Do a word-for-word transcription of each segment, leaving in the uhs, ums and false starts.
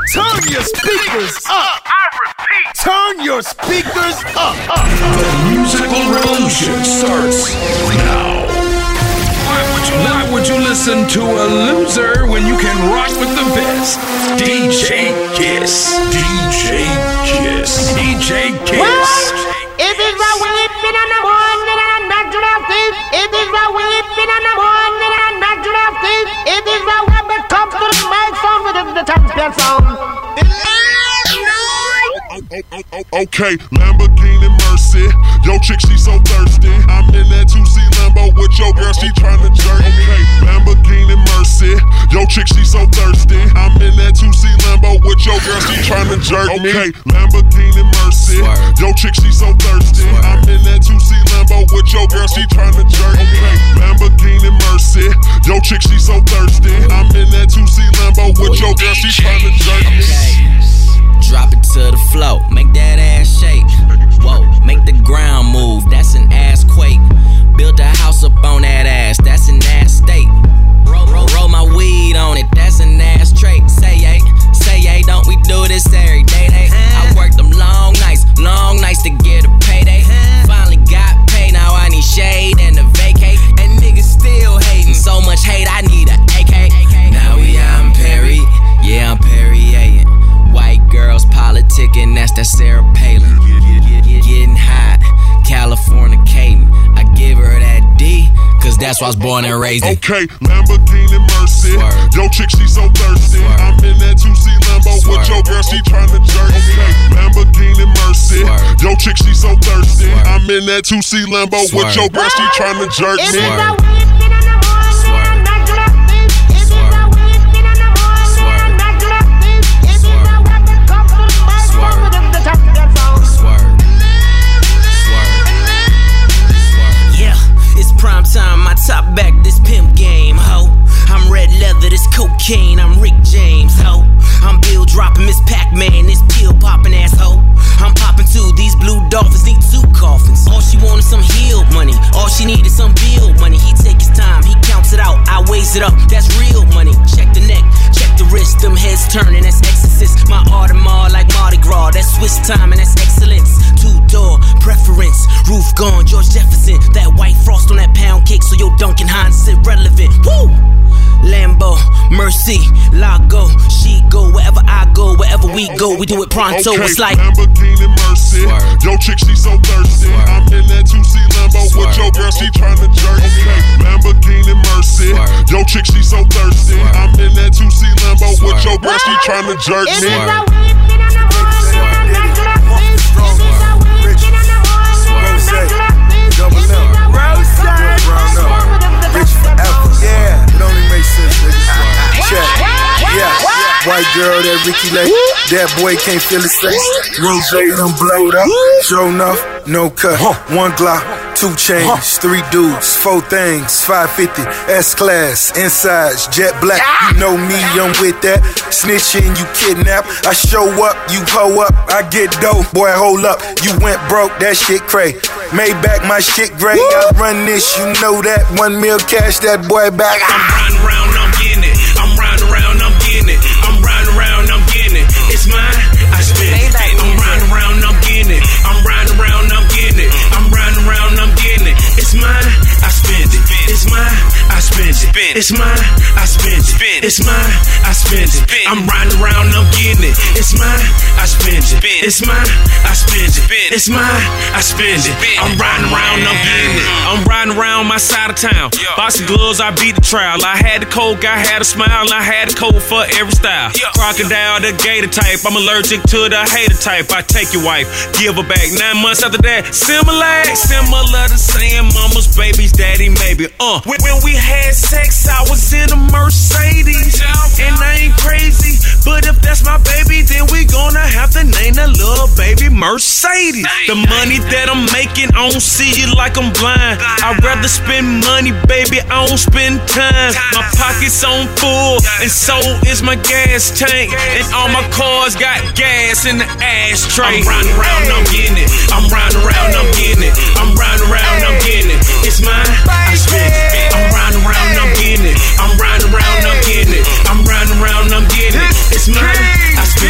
Turn your speakers up. I repeat. Turn your speakers up. The musical revolution starts now. Why would you, why would you listen to a loser when you can rock with the best? D J Kiss. D J Kiss. D J Kiss. What? It is the weeping and the mourning and natural thief. It is the weeping and the mourning and natural thief. It is the one that comes to the microphone with the champion sound. Okay, Lamborghini Mercy. Yo, chick, she so thirsty. I'm in that two C Lambo with your girl, she tryna jerk. Okay, Lamborghini Mercy. Yo, chick, she so thirsty. I'm in that two C Lambo with your girl, she tryna jerk me. Okay, Lamborghini Mercy. Yo, chick, she so thirsty. I'm in that two C Lambo with your girl, she tryna jerk. Okay, Lamborghini Mercy. Yo, chick, she so thirsty. I'm in that two C Lambo with your girl, she tryna jerk me. Drop it to the floor, make that ass shake. Whoa, make the ground move, that's an ass quake. Build a house up on that ass, that's an ass state. Roll, roll, roll my weed on it, that's an ass trait. Say yay, say yay, don't we do this every day? They, I worked them long nights, long nights to get a payday. Finally got paid, now I need shade and a vacate. And niggas still hating, so much hate, I need a A K. Now we out in Perry, yeah I'm Perrier. White girls politicking, that's that Sarah Palin. Getting hot, Californicating. I give her that D, cause that's why I was born and raised in. Okay, Lamborghini Mercy. Swerve. Yo, chick, she so thirsty. Swerve. I'm in that two C Lambo Swerve. With your girl, she tryna jerk. Okay, Lamborghini Mercy. Swerve. Yo, chick, she so thirsty. Swerve. I'm in that two C Lambo Swerve. With your girl, she tryna jerk me. Time, my top back, this pimp game, ho. I'm red leather, this cocaine, I'm Rick James, ho. I'm Bill dropping, Miss Pac-Man, this pill popping asshole. I'm popping too, these blue dolphins need two coffins. All she wanted some heel money, all she needed some bill money. He take his time, he counts it out, I weighs it up, that's real money. Check the neck, check the wrist, them heads turning, that's exorcist. My Audemars like Mardi Gras, that's Swiss time and that's excellence. Two-door preference, roof gone, George Jefferson. That white frost on that pound cake, so your Duncan Hines is irrelevant. Woo! Lambo, Mercy, Lago, she go wherever I go, wherever we go, we do it pronto. Okay, it's like Lamborghini Mercy. Swerve. Yo, chick, she so thirsty. Swerve. I'm in that two C Lambo Swerve. With your girl, she tryna jerk. Okay, Lamborghini Mercy. Swerve. Yo, chick, she so thirsty. Swerve. I'm in that two C Lambo Swerve. With your girl, she tryna jerk me. Yeah, it only makes sense, nigga. Check. Yeah. White girl, that Ricky Lake. That boy can't feel his face. Rose done blowed up. Sure enough, no cut. One Glock, two chains, three dudes, four things, five fifty, S-Class, insides, jet black. You know me, I'm with that. Snitching, you kidnap. I show up, you hoe up. I get dope, boy, hold up. You went broke, that shit cray. Maybach, my shit gray. I run this, you know that. One mil cash, that boy back. I'm riding around, I'm getting it. I'm riding around, I'm getting it. I'm riding around, I'm getting it. It's mine, I spend it. I'm riding around, I'm getting it. I'm riding around, I'm getting it. I'm riding around, I'm getting it. It's mine, I spend it. It's mine, I spend it. It's mine, I spend it. It's mine, I spend it. I'm riding around, I'm getting it. It's mine, I spend it. It's mine, I spend it. It's mine, I spend it. I'm riding around, I'm getting it. I'm riding around my side of town. Boxing gloves, I beat the trial. I had the coke, I had a smile, and I had a coat for every style. Crocodile, the gator type. I'm allergic to the hater type. I take your wife, give her back. Nine months after that, similar, similar to saying mama's baby's daddy, maybe. Uh, when, when we had sex, I was in a Mercedes, and I ain't crazy, but if that's my baby, then we gonna have to name that little baby Mercedes. The money that I'm making, I don't see it like I'm blind. I'd rather spend money, baby, I don't spend time. My pocket's on full, and so is my gas tank, and all my cars got gas in the ashtray. I'm riding around, I'm getting it. I'm riding around, I'm getting it. I'm riding around, I'm getting it. It's mine, I spend it. I'm riding around, I'm getting it. I'm riding around, I'm getting it. I'm riding around, I'm getting it. It's mine, I spend it.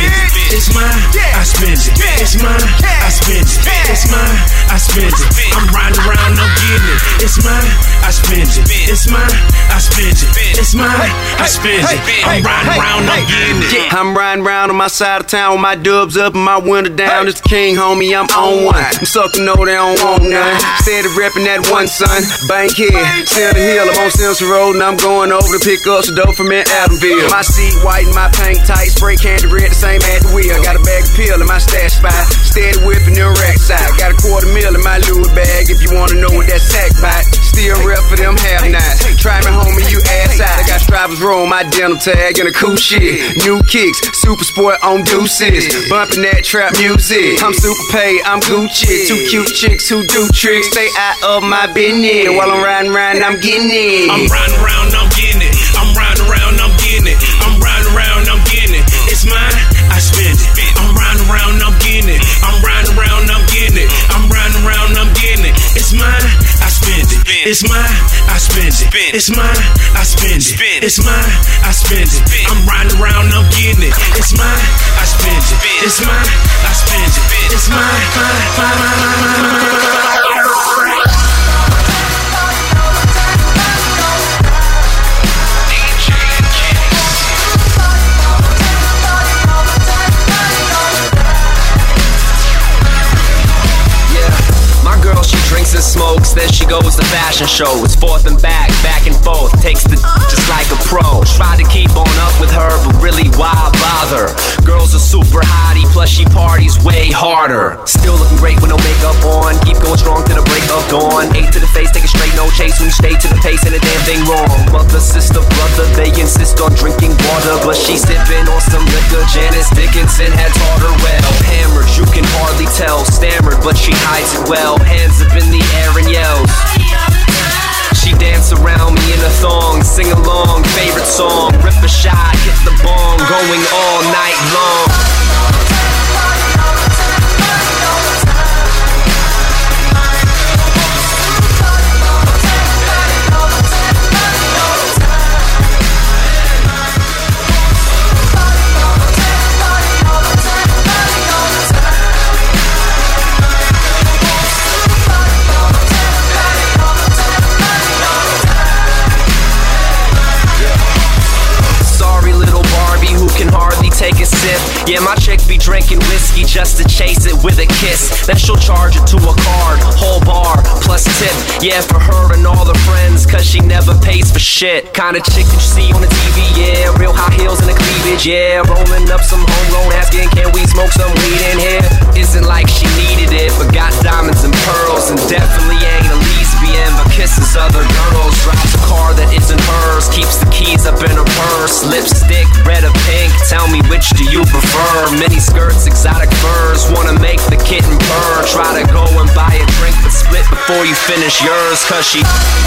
I spend it. It's mine, I spend it. It's mine, I spend it. I'm riding around, I'm getting it. It's mine, I spend it. It's mine, I spend it. It's mine, I spend it. I'm riding around, I'm getting it. I'm riding around on my side of town with my dubs up and my window down. It's the king, homie, I'm on one. I'm sucking, know they don't want none. Steady reppin' that one, son. Bankhead, Center Hill, I'm on Simpson Road and I'm going over to pick up some dope from in Adamville. My seat white and my paint tight, spray candy red, the same at the wheel. Got a bag of pill in my stash spot, steady whipping the rack side. Got a quarter mil in my Louis bag if you wanna know what that sack bite. Still rep for them half nights. Try me, homie, you ass out. I got stripers roll my dental tag and a cool shit. New kicks, super sport on deuces. Bumping that trap music. I'm super paid, I'm Gucci. Two cute chicks who do tricks. Stay out of my business. While I'm riding around, I'm getting it. I'm riding around, I'm getting it. I'm riding around, I'm getting it. I'm riding around, I'm getting it. It's mine, I spend it. I'm riding around, I'm getting it. I'm riding around, I'm getting it. I'm riding around, I'm getting it. It's mine, I spend it. It's mine, I spend it. It's mine, I spend it. It's mine, I spend it. I'm riding around, I'm getting it. It's mine, I spend it. It's mine, I spend it. It's mine, mine, mine, mine, mine. She drinks and smokes, then she goes to fashion shows. Forth and back, back and forth, takes the just like a pro. Try to keep on up with her, but really why bother? Girl's a super hottie, plus she parties way harder. Still looking great with no makeup on. Keep going strong till the break of dawn. Eight to the face, take it straight, no chase. When you stay to the pace, ain't a damn thing wrong. Mother, sister, brother, they insist on drinking water, but she's sipping on some liquor. Janice Dickinson had taught her well. Hammered, you can hardly tell. Stammered, but she hides it well. Hands up in the air and yells. She dance around me in a thong, sing along, favorite song, rip a shot, hit the bong, going all night long. Take a sip. Yeah, my chick be drinking whiskey just to chase it with a kiss. Then she'll charge it to a card, whole bar, plus tip. Yeah, for her and all her friends, cause she never pays for shit. Kinda chick that you see on the T V, yeah. Real high heels and a cleavage, yeah. Rolling up some homegrown, asking, can we smoke some weed in here? Isn't like she needed it, but got diamonds and pearls. And definitely ain't a lesbian, but kisses other girls. Drives a car that isn't hers, keeps the keys up in her purse. Lipstick, red or pink, tell me which do you prefer? Mini skirts, exotic furs, wanna make the kitten purr. Try to go and buy a drink, but split before you finish yours, cause she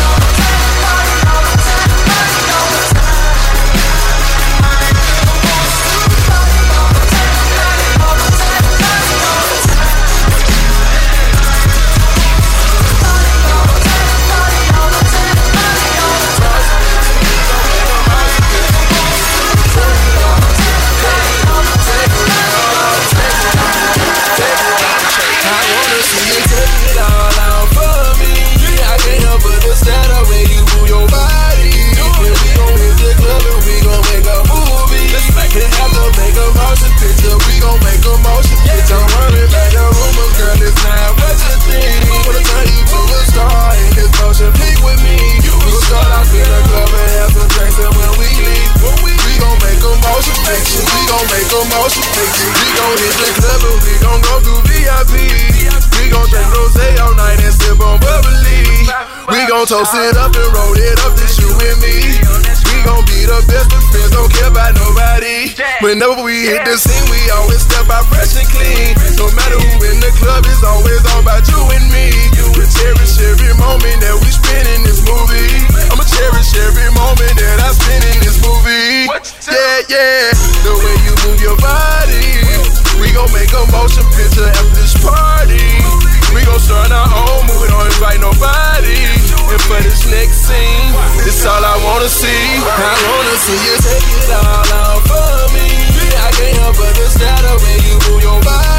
toast it up and roll it up, this you and me. We gon' be the best of friends, don't care about nobody. Whenever we hit the scene, we always step out fresh and clean. No matter who in the club, it's always all about you and me. We cherish every moment that we spend in this movie. I'ma cherish every moment that I spend in this movie. Yeah, yeah, the way you move your body. We gon' make a motion picture after this party. We gon' start our own movie, don't invite nobody. And for this next scene, it's all I wanna see. I wanna see you take it all out for me. I can't help but to stare the way you move your body.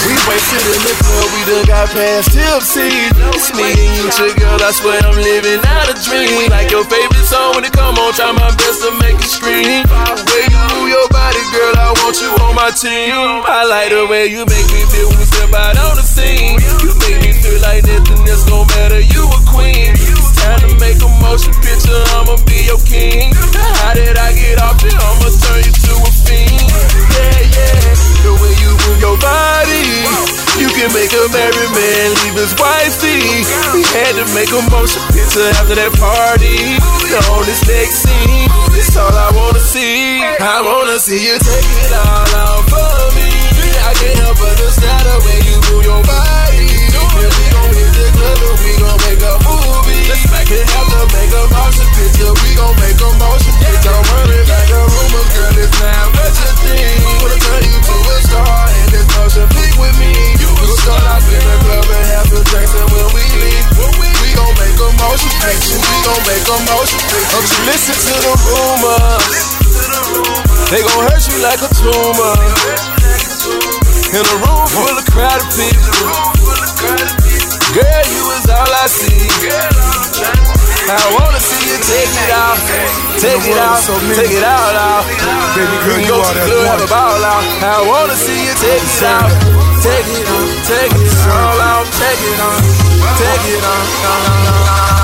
We wasted in the club, we done got past tipsy. It's me and you, chick, girl, I swear I'm living out a dream. Like your favorite song when it come on, try my best to make it scream. Way you move your body, girl, I want you on my team. I like the way you make me feel when we step out on the scene. You make me feel like nothing else gon' matter, you a queen. It's time to make a motion picture, I'ma be your king. How did I get off it? I'ma turn you to a fiend. Yeah, yeah, the way you move your body, you can make a married man leave his wifey. We had to make a motion picture after that party. On this next scene, it's all I wanna see. I wanna see you take it all out for me. I can't help but to style the way you move your body. Yeah, we gon' hit the club and we gon' make a movie. Let's make it have to make a motion picture. We gon' make a motion picture. Don't worry about the rumors, girl, it's not what you think. Wanna turn you to a star in this motion. Pick with me. We'll start off in the club and have some drinks, and when we leave, we gon' make a motion picture. We gon' make a motion picture. Don't you listen to the rumors? They gon' hurt you like a tumor. In a room full of crowded people, girl, you is all I see. I wanna see you take it out, take it out, take it out, out. Baby girl, you go are to that the club, have a one. ball out. I wanna see you take it out, take it out, take it all out, take it on, take it on, on, on, on.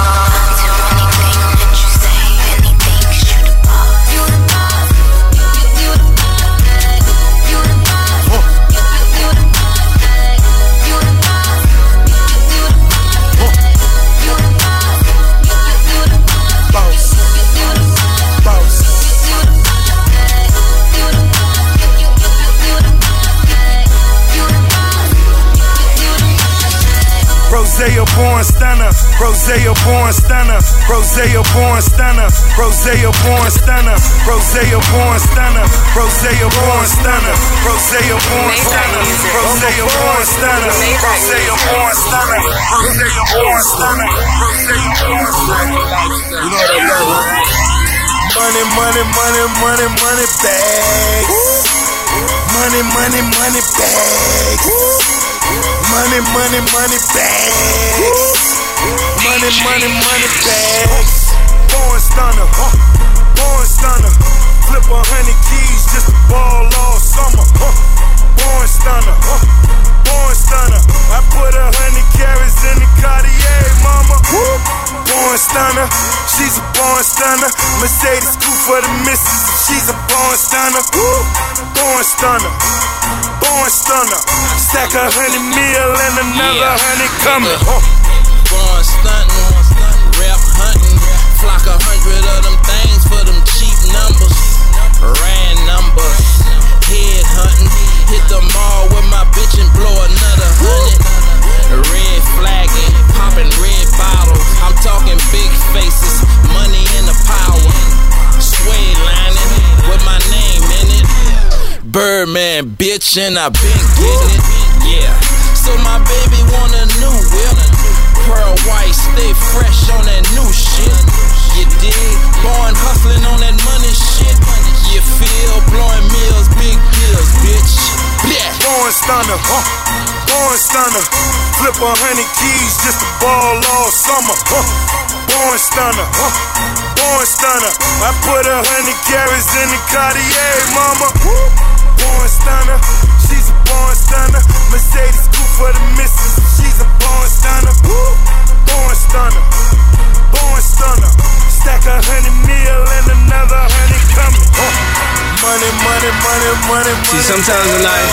Rosé, a born stunner. Rosé, a born stunner. Rosé, a born stunner. Rosé, a born stunner. Rosé, a born stunner. Rosé, a born stunner. Rosé, a born stunner. Rosé, a born stunner. Rosé, a born stunner. Rosé, a born stunner. Rosé, a born stunner. You know what I love, right? Money, money, money, money, money bags. Money, money, money bags. Money, money, money bags. Money, money, money bags. Born stunner, huh? Born stunner. Flip a hundred keys just to ball all summer, huh? Born stunner, huh? Born stunner. I put a hundred carats in the Cartier, mama. Born stunner, she's a born stunner. Mercedes coupe for the missus, she's a born stunner. Born stunner. Born stunner, stack a hundred mil and another hundred coming. Huh. Born stunting, rap hunting, flock a hundred of them things for them cheap numbers. Ran numbers, head hunting, hit the mall with my bitch and blow another hundred. Red flagging, popping red bottles. I'm talking big faces, money in the power. Suede lining with my name in it. Birdman, bitch, and I been getting it, yeah. So my baby want a new whip. Pearl white, stay fresh on that new shit. You dig? Born hustling on that money shit. You feel? Blowing meals, big deals, bitch. Yeah. Born stunner, huh? Born stunner. Flip a hundred keys just to ball all summer, huh? Born stunner, huh? Born stunner. I put a hundred carats in the Cartier, mama. Born stunner, she's a born stunner. Mercedes coupe for the missus, she's a born stunner. Born stunner, born stunner. Stack a hundred mil and another hundred coming. Money, money, money, money, money. See, sometimes in life,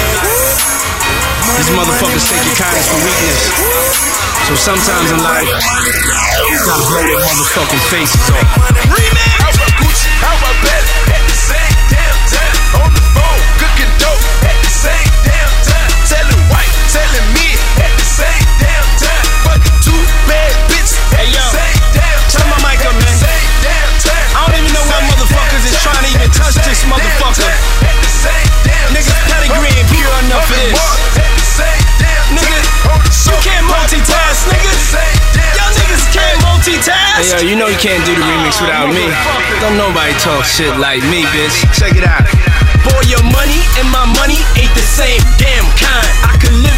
these motherfuckers take your kindness for weakness. So sometimes in life, you gotta blow their motherfucking faces off. Remix! How about Gucci? How about Belly? At the same damn time, on the phone, cooking dope. At the same damn time, telling white, telling me. At the same damn time, fucking two bad bitches. At the same damn time, turn my mic up, man. Same damn time. I don't even know why motherfuckers is trying to even touch this motherfucker. At the same damn Niggas pedigree ain't pure enough for this. At the same damn Nigga, you can't multitask, niggas. Y'all niggas can't multitask. Hey, yo, you know you can't do the remix without me. Don't nobody talk shit like me, bitch. Check it out. Boy, your money and my money ain't the same damn kind. I could live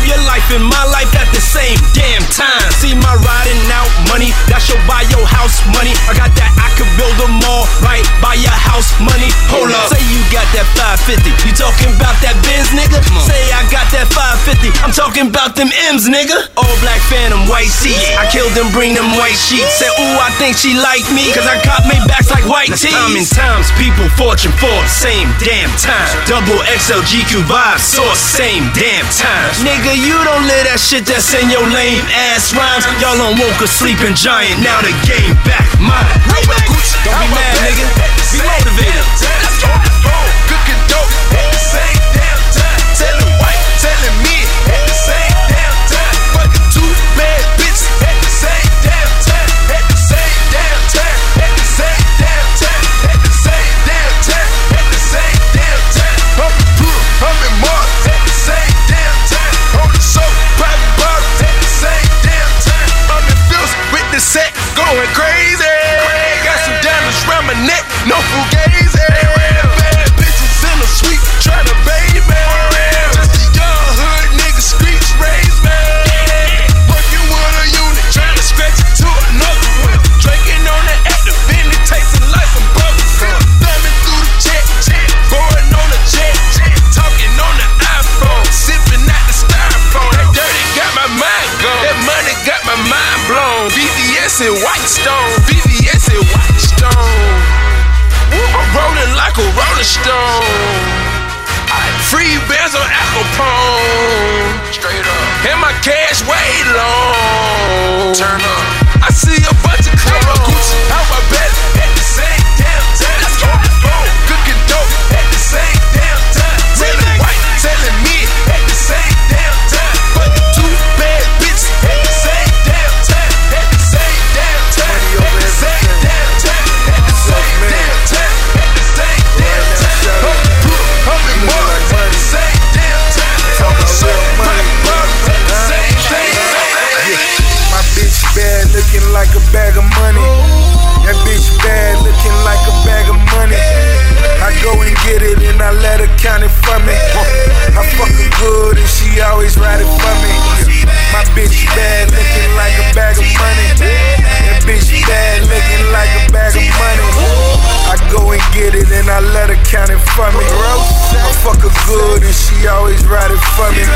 life and my life at the same damn time. See my riding out money, that should buy your house money. I got that, I could build a mall right by your house money. Hold up, say you got that five fifty. You talking about that Benz, nigga? Say I got that five fifty. I'm talking about them M's, nigga. All black Phantom, white seats. I killed them, bring them white sheets. Said, ooh, I think she like me, cause I caught me backs like white tees. Time and times, people fortune for same damn time. Double X L G Q vibe, source, same damn time. Nigga, you don't live that shit that's in your lame ass rhymes. Y'all on woke a sleeping giant, now the game back mine. Don't be mad, nigga. Be motivated. Let's go. Cooking dope at the same damn time. Telling white, telling me at the same damn time. Fucking two bad bitches at the same damn time. At the same damn time. At the same damn time. At the same damn time. At the same damn time. I'm in Pearl, I'm in Mars at the same damn time. On the show, private bottles at the same damn time. I'm in Phil's with the set going crazy. Got some diamonds round my neck, no fugazi. Bad bitches in the suite tryna bathe me. Just a young hood nigga, streets raised me. Working with a unit, tryna scratch it to another one. Drinking on the active, and it tasting like some bubbles. Thumbing through the jet, going on the jet, talking on the iPhone, sipping out the styrofoam. That dirty got my mind gone, that money got my mind blown. V V S and Whitestone, V V S and Whitestone. I'm rolling like a rolling stone. Free bands on Acapone. Straight up. And my cash way long. Turn up. I see a bunch of clothes. Gucci out my belly at the same damn time. Let's go. Cooking dope at the same damn time. Telling white, telling me at the same damn time. Fucking two bad bitches at the same damn time. At the same damn time. At the same damn time. At the same damn time. At the same damn time. I'm in Mars at the same damn time. On the show, private bottles at the same damn time. My bitch bad, looking like a bag of money. That bitch bad, looking like a bag of money. I go and get it and I let her count it for me. I fuck her good and she always ride it for me. My bitch bad, looking like a bag of money. That bitch bad, looking like a bag of money. I go and get it and I let her count it for me. I fuck her good and she always ride it for me.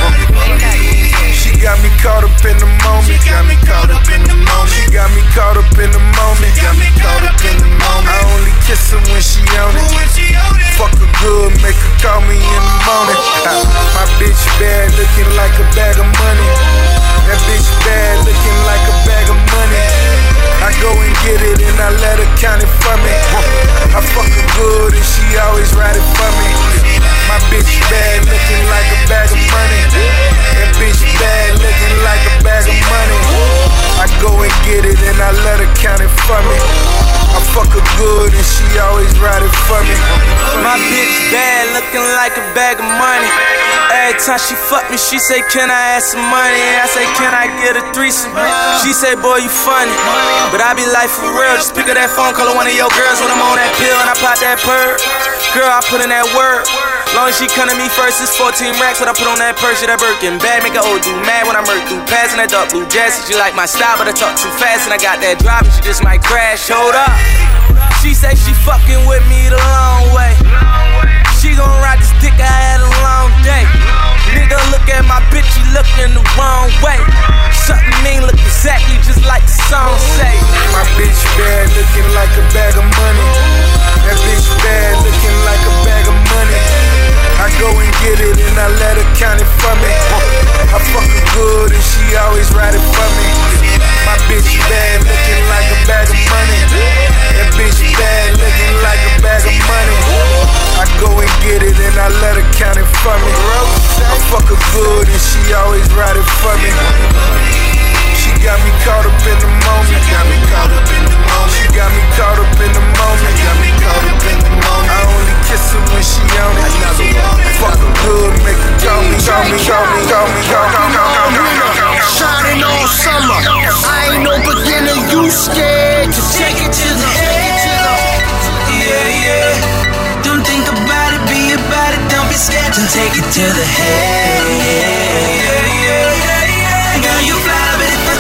She got me caught up in the moment. Got me caught up in the moment. She got me caught up in the moment. Got me caught up in the moment. I only kiss her when she on it. Fuck her good, make her call me in the morning. My bitch bad, looking like a bag of money. That bitch bad, looking like a bag of money. I go and get it and I let her count it for me. I fuck her good and she always ride it for me. My bitch bad, looking like a bag of money. That bitch bad, looking like a bag of money. I go and get it and I let her count it for me. I fuck her good and she always ride it for me. My bitch bad, looking like a bag of money. Every time she fuck me, she say, can I add some money? I say, can I get a threesome? She say, boy, you funny. But I be like, for real, just pick up that phone, call her one of your girls when I'm on that pill and I pop that perk. Girl, I put in that work. Long as she come to me first, it's fourteen racks. What I put on that purse, yeah, that Birkin bag. Make her old dude mad when I murk through. Passing that dark blue jazz. She like my style, but I talk too fast. And I got that drive, and she just might crash. Hold up. She say she fucking with me the long way. She gon' ride this dick, I had a long day. Nigga, look at my bitch, she looking the wrong way. Something mean, look exactly just like the song say. My bitch bad, looking like a bag of money. That bitch bad, looking like a bag of money. I go and get it and I let her count it for me. I fuck her good and she always ride it for me. My bitch bad, looking like a bag of money. That bitch bad, looking like a bag of money. I go and get it and I let her count it for me. I fuck her good and she always ride it for me. She got me caught up in the moment. Got me caught up in the moment. She got me caught up in the moment. Got me caught up in the moment. I only kiss her when she on it. Fuck her good, make her call me, call me, call me, call me, call me, call me, call me. Shining all summer. I ain't no beginner. You scared to take it to the head. Yeah, yeah. Don't think about it, be about it. Don't be scared to take it to the head. Yeah, yeah, yeah.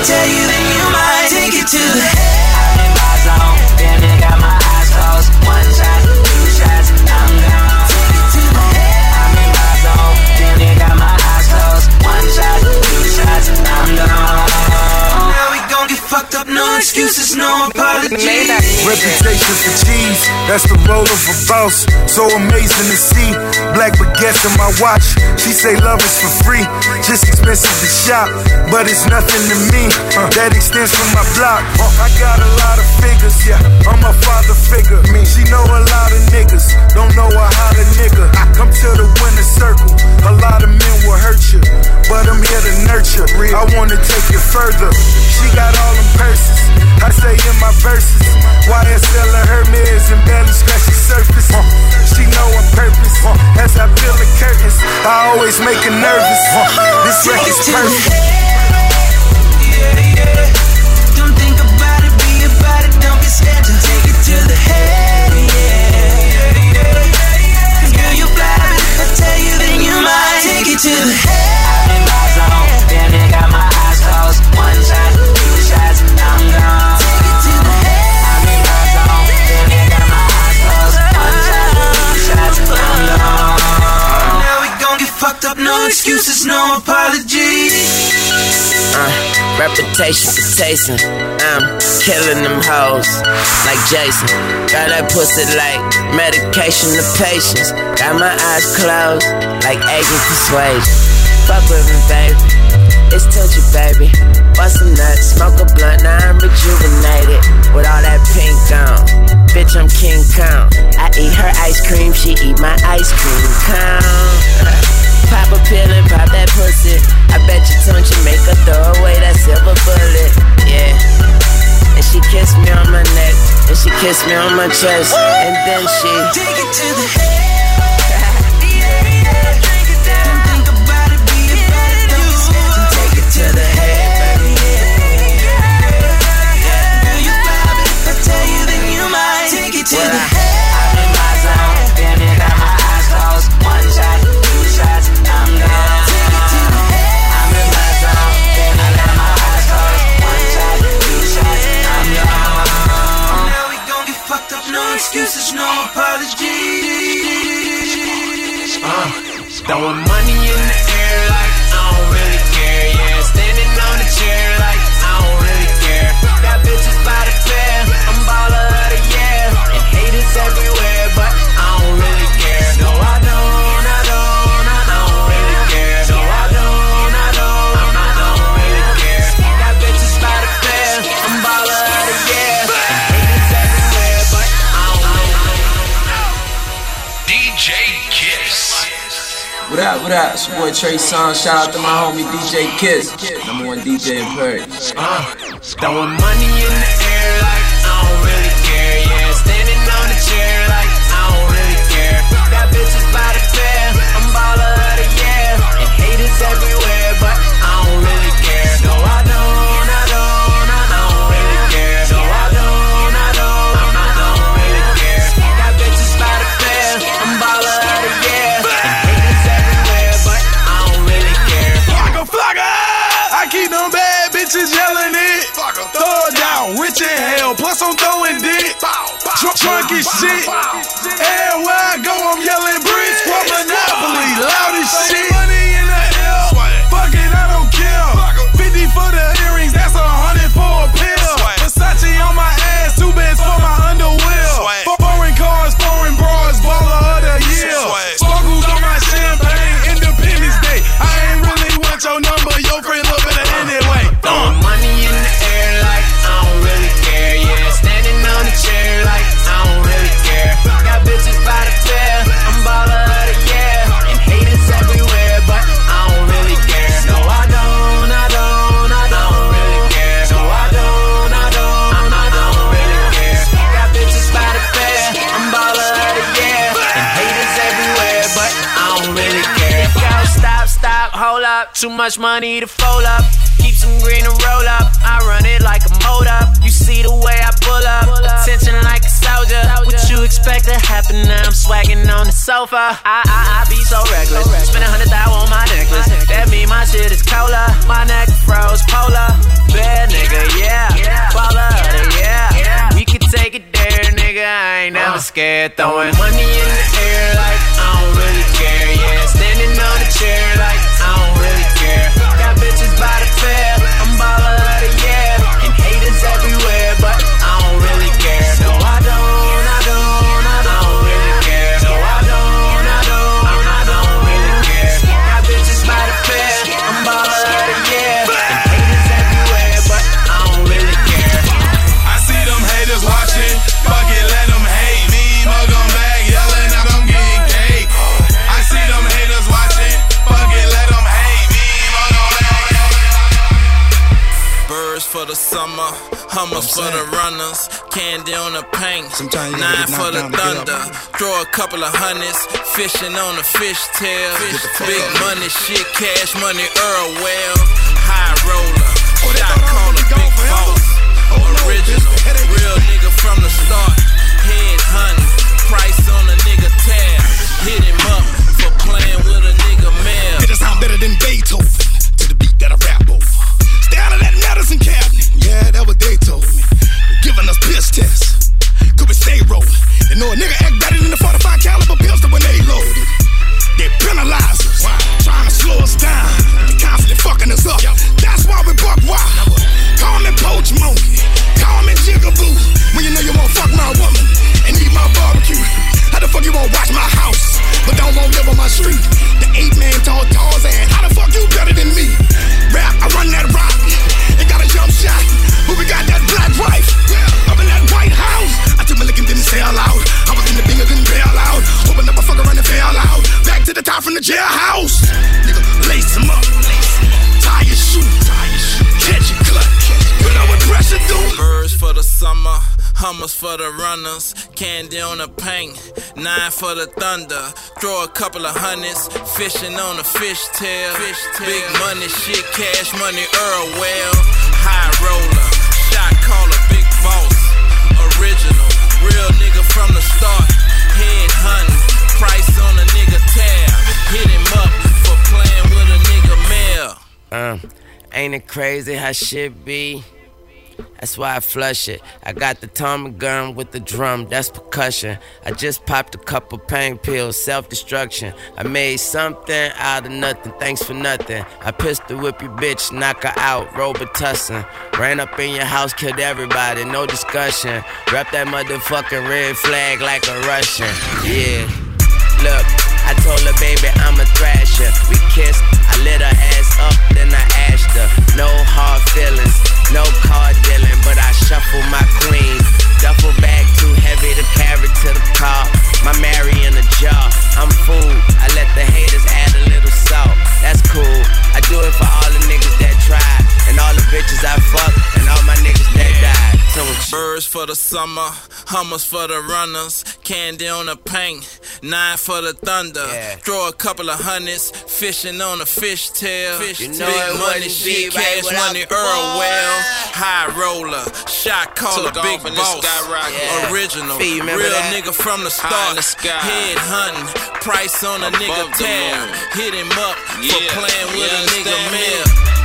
tell you that you might take it to the head. I'm in my zone, damn near got my eyes closed. One shot, two shots, I'm gone. Take it to the head. I'm in my zone, damn near got my eyes closed. One shot, two shots, I'm gone. Now we gon' get fucked up, no excuses, no apologies. Reputation for cheese, that's the role of a boss. So amazing to see. Black baguettes in my watch. She say love is for free, just expensive to shop, but it's nothing to me. Uh, that extends from my block. Uh, I got a lot of figures, yeah. I'm a father figure. Me, she know a lot of niggas, don't know a how to nigga. I come to the winner circle. A lot of men will hurt you, but I'm here to nurture. I wanna take it further. She got all them purses. I say in my verses, Y S L and Hermes and barely scratch the surface. Uh, she know her purpose. Uh, as I peel the curtains, I always make her nervous. Uh, this record's perfect. Yeah, yeah. Don't think about it, be about it. Don't get scared to take it to the head. Yeah, yeah, yeah. Cause girl, you fly, I tell you that you might take it to the head. I'm in my zone, damn near got my eyes closed. One shot, two shots, I'm gone. Take it to the head. I'm in my zone, damn near got my eyes closed. One shot, two shots, I'm gone. Now we gon' get fucked up, no excuses, no apologies. Uh, reputation for tasting. I'm killing them hoes like Jason. Got that pussy like medication to patience. Got my eyes closed like agent persuasion. Fuck with me, baby. It's touchy, baby. Bust a nut, smoke a blunt. Now I'm rejuvenated with all that pink on. Bitch, I'm King Kong. I eat her ice cream, she eat my ice cream cone. Pop a pill and pop that pussy. I bet you don't you make her throw away that silver bullet. Yeah. And she kissed me on my neck, and she kissed me on my chest, and then she take it to the head. Yeah, yeah. Drink it down. Don't think about it, be about it. Don't be scared to take it to the head, baby. Yeah, yeah. Girl, you fly, but I tell you that you might take it to well, the head. I'm in my zone, damn near got my eyes closed. One shot, two shots, I'm gone. Take it to the head. I'm in my zone, damn near got my eyes closed. One shot, two shots, I'm gone. Now we gon' get fucked up, no excuses, no apologies. Uh, throwing money in the air like I don't really care, yeah. Standing on the chair like I don't really care. Got bitches by the pair, I'm baller of the year. And haters everywhere, but I don't really care. No, I don't, I don't, I don't really care. No, I don't, I don't, I don't really care. Got bitches by the pair, I'm baller of the year. And haters everywhere, but I don't really care. D J Kiss. What up, what up? It's your boy Trey Songz. Shout out to my homie D J Kiss. Number one D J in Perry. Uh, throwing money in the air like I don't really care, yeah. Standing on the chair like I don't really care. Got bitches by the pair, I'm baller of the year. And haters everywhere, but I don't really care. No, I don't, I don't, I don't really care. No, I don't, I don't, I don't really care. Got bitches by the pair, I'm baller of the year. And haters everywhere, but I don't really care. Flocka, flocka, I keep them bad bitches yelling it. Throw it down, rich in hell, plus I'm throwing dick. Drunk, drunk as shit. Everywhere I go, I'm yelling bricks. Squad Monopoly, loud as shit. Money in the air, fuck it, I don't care. fifty for the earrings, that's a hundred for a pill. Versace on my ass, two bands for my underwear. Foreign cars, foreign bras, baller of the year. Sparkles on my champagne, Independence Day. I ain't really want your number, your friend look better anyway. Throwing money in the air like I don't really care, yeah. Standing on the chair like I don't really care. Got bitches by the pair, I'm baller of the year. And haters everywhere, but I don't really care. No, I don't, I don't, I don't really care. No, I don't, I don't, I don't really care. Got bitches by the pair, I'm baller of the year. And haters everywhere, but I don't really care. Yo, stop, stop, hold up. Too much money to fold up. Keep some green and roll up. I run it like a mold up. You see the way I pull up. Attention like a soldier. What you expect to happen now? I'm swagging on the sofa. I, I, I be so reckless. Spend a hundred thousand on my necklace. That mean my shit is cola. My neck froze polar. Bad nigga, yeah. Baller, yeah. We could take it there, nigga. I ain't never scared. Throwing money in the air like I don't really care. Yeah, standing on the chair like I don't really care. Got bitches by the pair. I'm baller of the year. And haters everywhere, but I don't really care. No, I don't, I don't, I don't really care. No, I don't, I don't, I don't really care. Got bitches by the pair. I'm baller of the year. And haters everywhere, but I don't really care. I see them haters watching. Fuck it, let them hate me. Mug them back, yelling out I'm getting cake. I see them haters watching. Fuck it, let them hate me. Mug them back. Birds for the summer, hummers for the runners, candy on the paint, nine for the thunder. Throw a couple of hundreds, fishing on a fishtail. Big money shit, cash money, Earl Wells, high roller, shot caller, big boss, original, real nigga from the start. Head hunting, price on a nigga tab. Hit him up for playing with a nigga mail. It just sound better than Beethoven to the beat that I rap over. Stay out of that medicine cabinet. Yeah, that what they told me. They're giving us piss tests. Could we stay rolling? They know a nigga act better than the forty-five caliber pistol when they loaded. They penalize us, trying to slow us down. They constantly fucking us up. That's why we buck wild. Call me Poach Monkey. Call me Jigaboo. When you know you won't fuck my woman and eat my barbecue. How the fuck you won't watch my house, but don't won't live on my street? The eight man tall Tarzan. How the fuck you better than me? Rap, I run that rock. They got a jump shot, but we got that black wife up in that White House. I took my lick and didn't say out loud. I was in the bingo, couldn't bail out. Open up a fucker run and fail out. Back to the top from the jailhouse. Nigga, lace him up. Tie your shoe. Catch your cut. You know what pressure do? Birds for the summer, hummers for the runners, candy on the paint, nine for the thunder. Throw a couple of hundreds, fishing on a fishtail. Big money shit, cash money, Earl Wells, high roller, shot caller, big boss, original, real nigga from the start. Head hunting, price on a nigga tab. Hit him up for playing with a nigga mail. Uh, ain't it crazy how shit be? That's why I flush it. I got the Tommy gun with the drum, that's percussion. I just popped a couple pain pills, self-destruction. I made something out of nothing, thanks for nothing. I pistol whip your bitch, knock her out, Robitussin. Ran up in your house, killed everybody, no discussion. Wrap that motherfucking red flag like a Russian. Yeah, look, I told her, baby, I'm a thrasher. We kissed, I lit her ass up, then I asked her. No hard feelings, no car dealing, but I shuffle my queen. Duffel bag too heavy to carry to the car. My Mary in a jar, I'm food. I let the haters add a little salt. That's cool, I do it for all the niggas that tried, and all the bitches I fuck, and all my niggas that died. So birds for the summer, hummers for the runners, candy on the paint, nine for the thunder. Yeah. Throw a couple of hundreds, fishing on a fishtail. Fish you know big money shit, cash right money, Earl Wells, high roller, shot caller, big boss, yeah. Original, real that? Nigga from the start. The head hunting, price on a above nigga tab. Hit him up yeah. for playing with yeah, a nigga mill.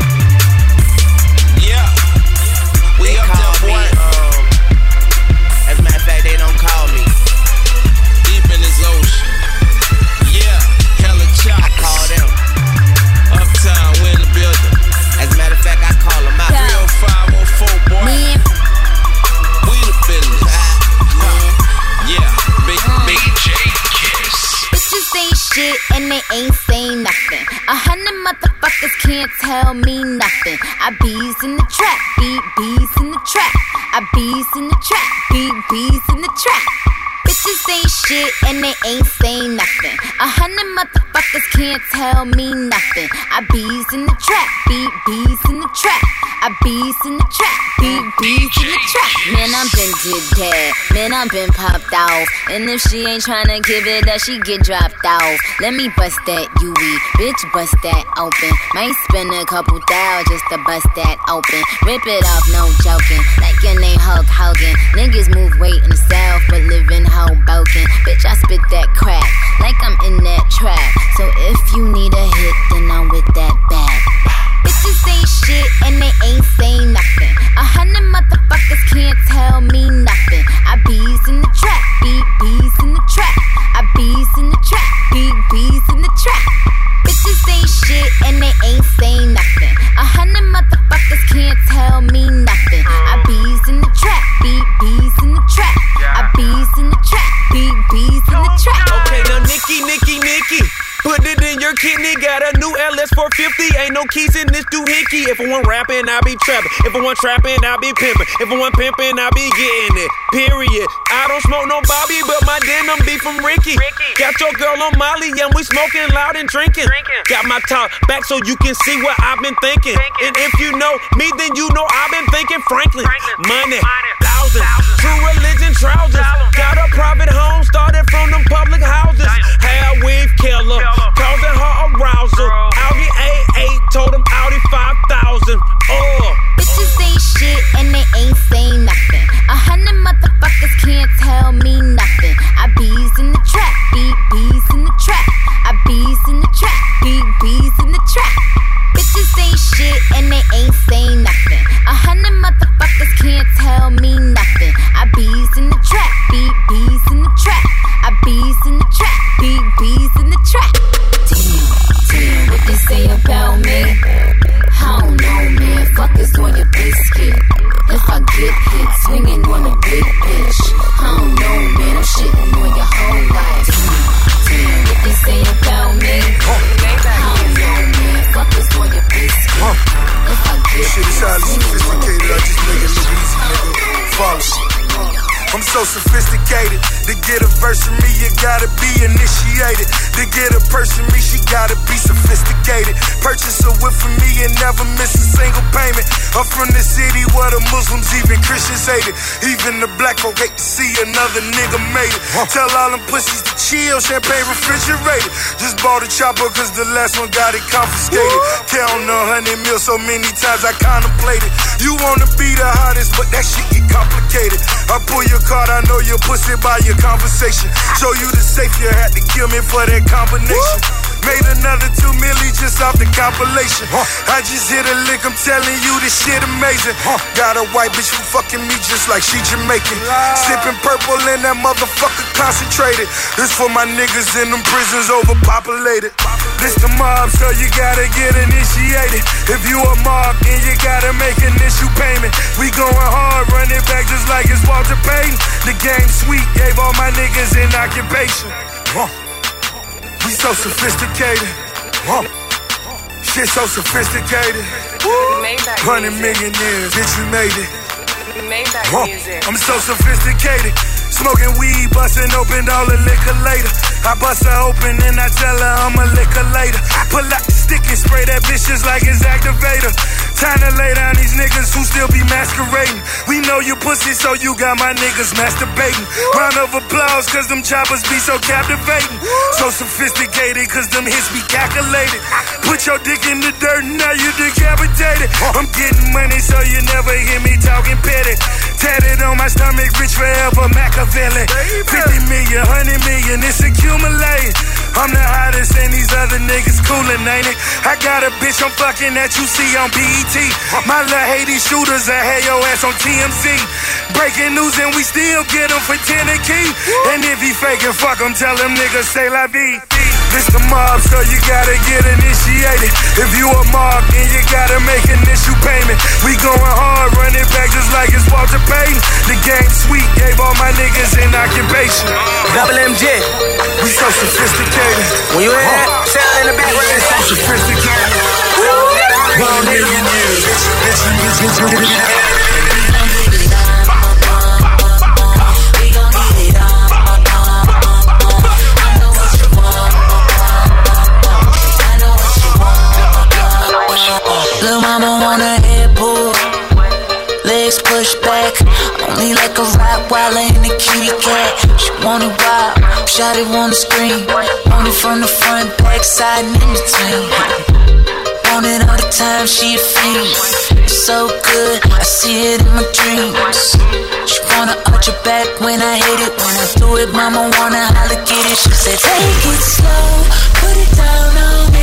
Yeah, we they up there, boy. Me, um, as a matter of fact, they don't call me. Deep in this ocean. Yeah, hella choppers. I call them. Uptown, we in the building. As a matter of fact, I call them out. three oh five oh four, boy. Me. We the business. Uh, yeah, big, big J Kiss. Bitches ain't shit and they ain't saying nothing. A hundred motherfuckers can't tell me nothing. I bees in the trap, beat bees in the trap. I bees in the trap, beat bees in the trap. Bitches ain't shit and they ain't saying nothing. A hundred motherfuckers can't tell me nothing. I bees in the trap, beat bees in the trap. I bees in the trap, beat bees in the trap. Man, I'm been did that. Man, I'm been popped off. And if she ain't tryna give it up, she get dropped off. Let me bust that U E, bitch, bust that open. Might spend a couple thou just to bust that open. Rip it off, no joking. Like your name Hulk Hogan. Niggas move weight in the south, but live in Hoboken. Bitch, I spit that you need a hit, then I'm with that bag. Bitches ain't shit and they ain't saying nothing. A hundred motherfuckers can't tell me nothing. I bees in the trap, beat bees in the trap. I bees in the trap, beat bees in the trap. Bitches ain't shit and they ain't saying nothing. A hundred motherfuckers can't tell me nothing. I bees in the trap, beat bees in the trap. I bees in the trap, beat bees in the trap. Okay, now Nikki, Nikki, Nikki. Put it in your kidney, got a new L S four fifty. Ain't no keys in this doohickey. If I want rapping, I be trapping. If I want trapping, I be pimping. If I want pimping, I be getting it. Period. I don't smoke no Bobby, but my denim be from Ricky. Got your girl on Molly, and we smoking loud and drinking. Got my top back so you can see what I've been thinking. And if you know me, then you know I've been thinking Franklin. Money, thousands, true religion trousers. Got a private home, started from them public houses. Hair weave killer. Causing her arousal. Audi A eight, told him Audi five thousand. Oh. Bitches ain't shit and they ain't saying nothing. A hundred motherfuckers can't tell me nothing. I bees in the trap, beat bees in the trap. I bees in the trap, beat bees in the trap. Bitches ain't shit and they ain't saying nothing. A hundred motherfuckers can't tell me nothing. I bees in the trap, beat bees in the trap. I bees in the trap, beat bees in the trap. Damn, damn, what they say about me? I don't know, man. Fuck is on your biscuit. If I get hit, swinging on a big bitch. I don't know, man. I'm shitting on your whole life. Damn, what they say about me? I don't know, man. Fuck is on your biscuit. If I get shit is highly sophisticated. I just make it look easy, nigga. Follow. I'm so sophisticated. To get a verse from me, you gotta be initiated. To get a person me, she gotta be sophisticated. Purchase a whip from me and never miss a single payment. I'm from the city where the Muslims, even Christians hate it. Even the black folk hate to see another nigga made it. Tell all them pussies to chill, champagne refrigerated. Just bought a chopper cause the last one got it confiscated. Counting a hundred mil so many times I contemplated. You wanna be the hottest, but that shit get complicated. I pull your card, I know your pussy by your conversation. Show you the safe, you had to kill me for that combination. Made another two milli just off the compilation. I just hit a lick, I'm telling you this shit amazing. Got a white bitch who fucking me just like she Jamaican. Sipping purple and that motherfucker concentrated. This for my niggas in them prisons overpopulated. This the mob, so you gotta get initiated. If you a mob, then you gotta make an issue payment. We going hard, run it back just like it's Walter Payton. The game sweet, gave all my niggas an occupation. We so sophisticated. Shit so sophisticated. Hundred million years, bitch, we made it. I'm so sophisticated. Smoking weed, busting open all the liquor later. I bust her open and I tell her I'm a liquor later. Pull out the stick and spray that bitch just like it's activator. Time to lay down these niggas who still be masquerading. We know you pussy, so you got my niggas masturbating. Round of applause, cause them choppers be so captivating. So sophisticated, cause them hits be calculated. Put your dick in the dirt, now you decapitated. I'm getting money, so you never hear me talking petty. Tatted on my stomach, rich forever, Machiavelli. fifty million, one hundred million, it's accumulating. I'm the hottest and these other niggas coolin', ain't it? I got a bitch I'm fucking that you see on B E T. My little Haiti shooters that had your ass on T M Z. Breaking news and we still get him for ten a key. And if he faking, fuck him, tell them niggas say la vie. This the mob, so you gotta get initiated. If you a mob, then you gotta make an issue payment. We going hard, run it back just like it's Walter Payton. The game sweet, gave all my niggas an occupation. Double M J. We so sophisticated. When you hear that sound in the background, we so sophisticated. One million years. Lil' mama want a airport, legs pushed back, only like a Rottweiler in a kitty cat. She want it wild, shot it on the screen, want it from the front, back, side, and in between. Want it all the time, she a fiend. It's so good, I see it in my dreams. She wanna arch your back when I hit it. When I do it, mama wanna holla, get it. She said, take it slow, put it down on me.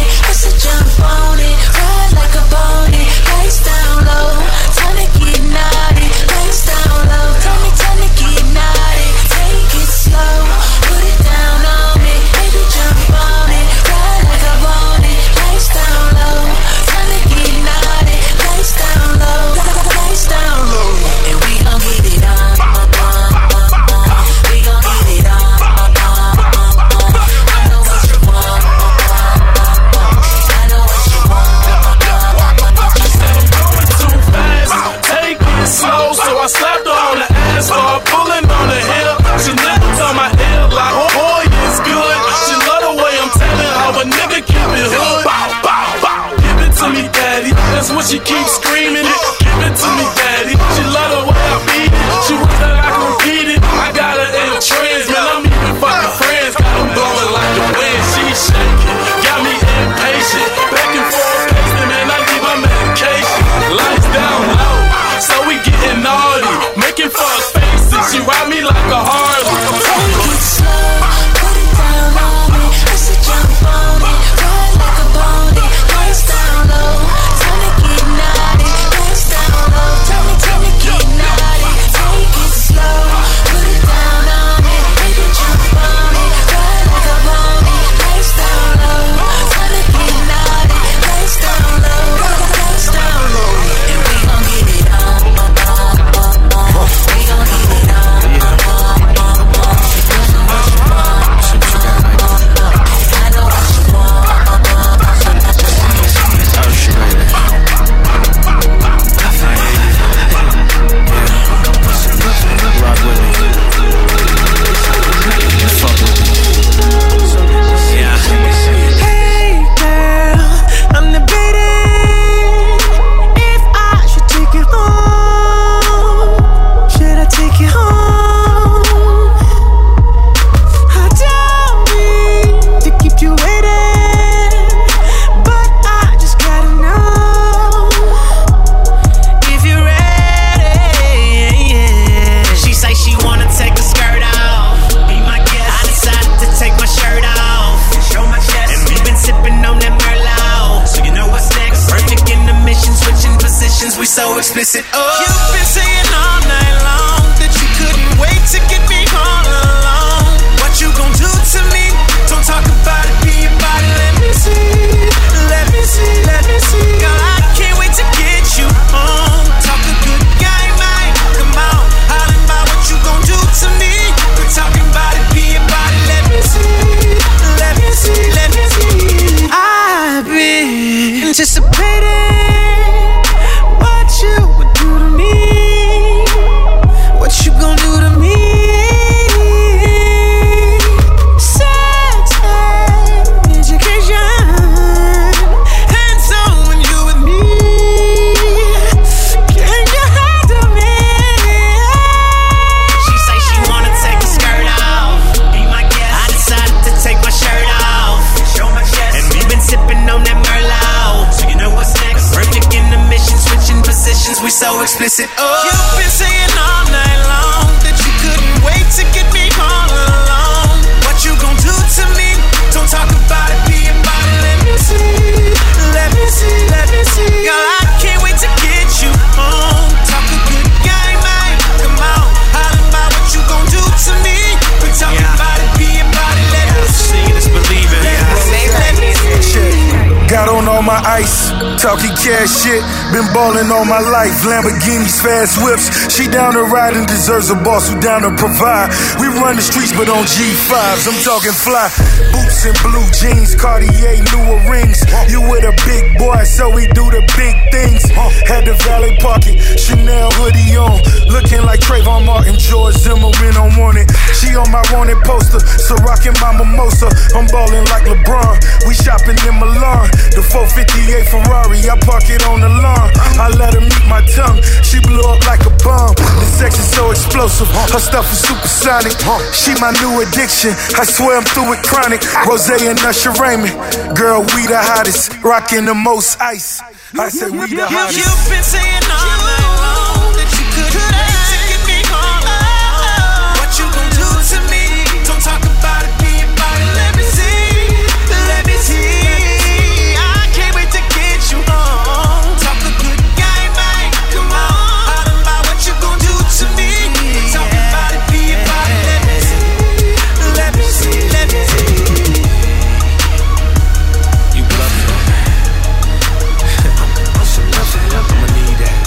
but she keeps screaming it. Give it to me, daddy. She love the way I beat it. She wish that I could repeat it. I got her in a trance, man. I'm even fucking friends. Got them blowing like the wind. She shaking, got me impatient. Back and forth, pacing, man. I need my medication. Lights down low, so we getting naughty, making fuck faces. She ride me like a Harley. Take it slow, put it down on me. I said jump on it, ride like a pony. Lights down low, time to get naughty. Lights down low, tell me, tell me, get naughty. Take it slow, put it down on me. Baby, jump on it, ride like a pony. Lights down low, time to get naughty. Lights down low, lights down low, and we gon' get it on. We gon' get it on. We so explicit. Oh, you've been saying all night long that you couldn't wait to get me all alone. What you gon' do to me? Don't talk about it, be about it. Let me see, let me see, let me see. Girl, I can't wait to get you home. Talk a good game, man. Come on, hollering about what you gon' do to me. We're talking about it, be about it. Let me see, let me see, let me see. I've been anticipating you would do to me. What you gon' do to me? Sex and education, hands on when you with me. Can you handle me? She say she wanna take her skirt off. Be my guest. I decided to take my shirt off, show my chest, and we've been sipping on that Merlot. So you know what's next? Perfect in the mission, switching positions, we so explicit. Oh, you've been saying all night long that you couldn't wait to get me all alone. What you gon' do to me? Don't talk about it, be about it. Let me see, let me see, let me see. Girl, I can't wait to get you home. Talk a good game, man. Come on, hollering about what you gon' do to me. We talking yeah. about it, be about it. Let yeah. me see. Seeing is believing. Let me see, let me see. Got on all my ice, talking cash shit. Been ballin' all my life, Lamborghinis, fast whips. She down to ride and deserves a boss who down to provide. We run the streets but on G fives, I'm talking fly. Boots and blue jeans, Cartier, newer rings. You with a big boy, so we do the big things. Had the valet parking, Chanel hoodie on. Looking like Trayvon Martin, George Zimmerman on wanted. She on my wanted poster, so rockin' my mimosa. I'm ballin' like LeBron, we shopping in Milan. The four fifty-eight Ferrari, I park it on the lawn. I let her meet my tongue, she blew up like a bomb. The sex is so explosive, her stuff is supersonic. She my new addiction, I swear I'm through with chronic. Rose and Usher Raymond, girl, we the hottest. Rockin' the most ice, I say we the hottest. You've been saying all night long that you couldn't wait to get me all alone. What you gon' do to me? Don't talk about it, be about it. Let me see, let me see. I'ma need that.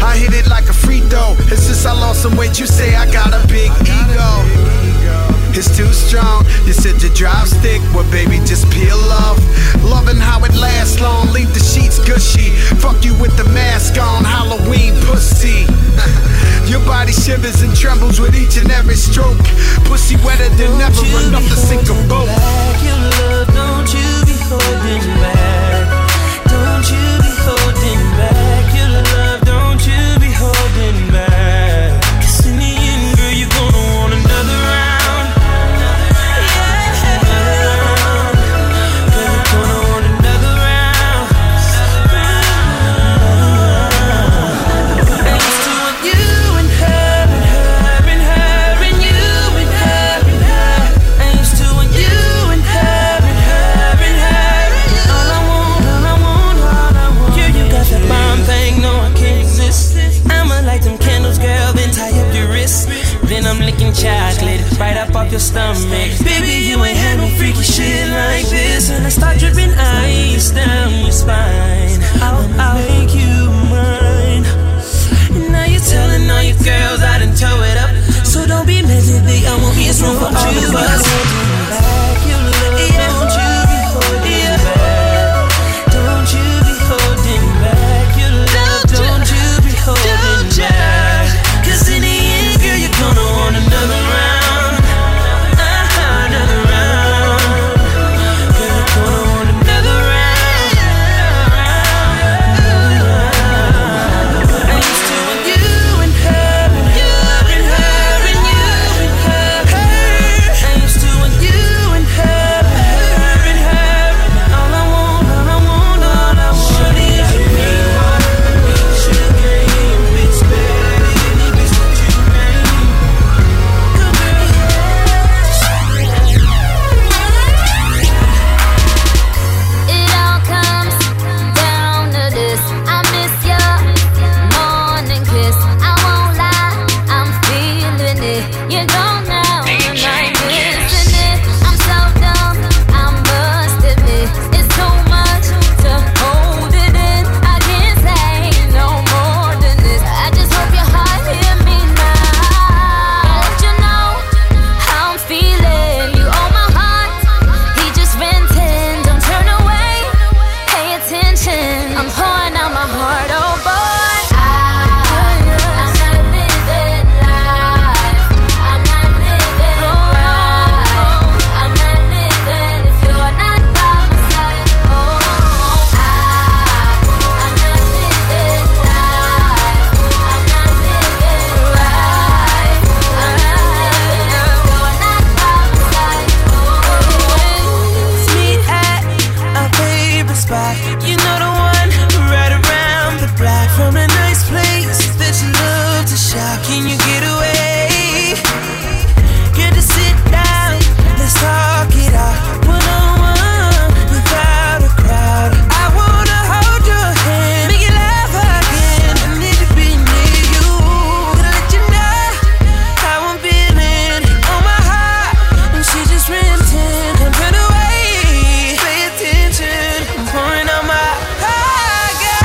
I hit it like a free throw. And since I lost some weight, you say I got a big ego. It's too strong. You said your drive stick, well baby just peel off. Loving how it lasts long, leave the sheets gushy. Fuck you with the mask on, Halloween pussy. Your body shivers and trembles with each and every stroke. Pussy wetter than ever, enough to sink a boat. Your love, don't you be holding back. Don't you be holding back. Your love, don't you be holding back. Cause in the end, girl, you're gonna want another round. Then I'm licking chocolate right up off your stomach. Baby, you ain't had no freaky shit like this. And I start dripping ice down your spine. I'll, I'll make you mine. And now you're telling all your girls I done tow it up. So don't be mad, baby, I won't be as wrong for all of us. Don't you be holding back. Don't you be holding back. Your love, don't you be holding back. Cause in the end, girl, you're gonna want another round. Uh-huh, another round. Girl, you're gonna want another round. I used to want you and her and you and her and you and her. I used to want you and her and her and her. All I want, all I want, all I want is me. Sugar and bitch, baby. It all comes down to this. I miss your morning kiss. I won't lie, I'm feeling it. You don't know when I'm missing it. I'm so dumb, I must admit. It's too much to hold it in. I can't say no more than this. I just hope your heart hear me now. Let you know how I'm feeling. You own my heart. He just renting. Don't turn away. Pay attention. I'm pouring out my heart. Oh boy. I, I'm not living life. I'm not living right. I'm not living if you're not by my side. Oh, I, I'm not living life. I'm not living right. I'm not living if you're not by my side. It's me at our favorite spot. You know the one right around the block. From a nice place that you love to shop. Can you get away? Get to sit down. Let's talk it out. One on one without a crowd. I wanna hold your hand, make you laugh again. I need to be near you. Gonna let you know how I'm feeling. On my heart, and she just renting. Don't turn away. Pay attention. I'm pouring out my heart, girl.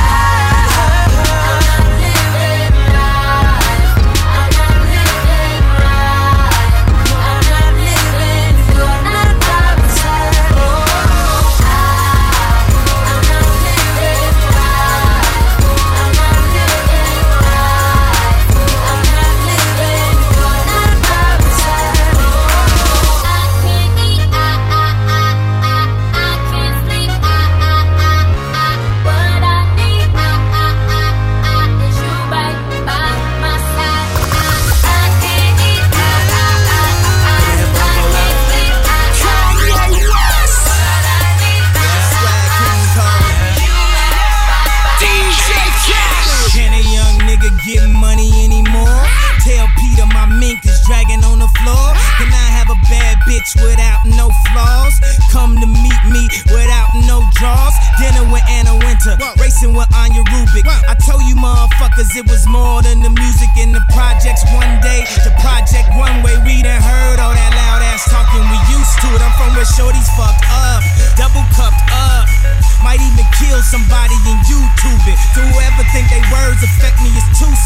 Can a young nigga get money anymore? Tell Peter my mink is dragging on the floor. Can I have a bad bitch without no flaws? Come to meet me without no draws. Dinner with Anna Winter, racing with Anya Rubik. I told you motherfuckers it was more than the music in the projects. One day, the project one way. We done heard all that loud ass talking. We used to it. I'm from where shorties fucked up, double cupped up. Might even kill somebody and YouTube it. Do whoever think they words affect me is too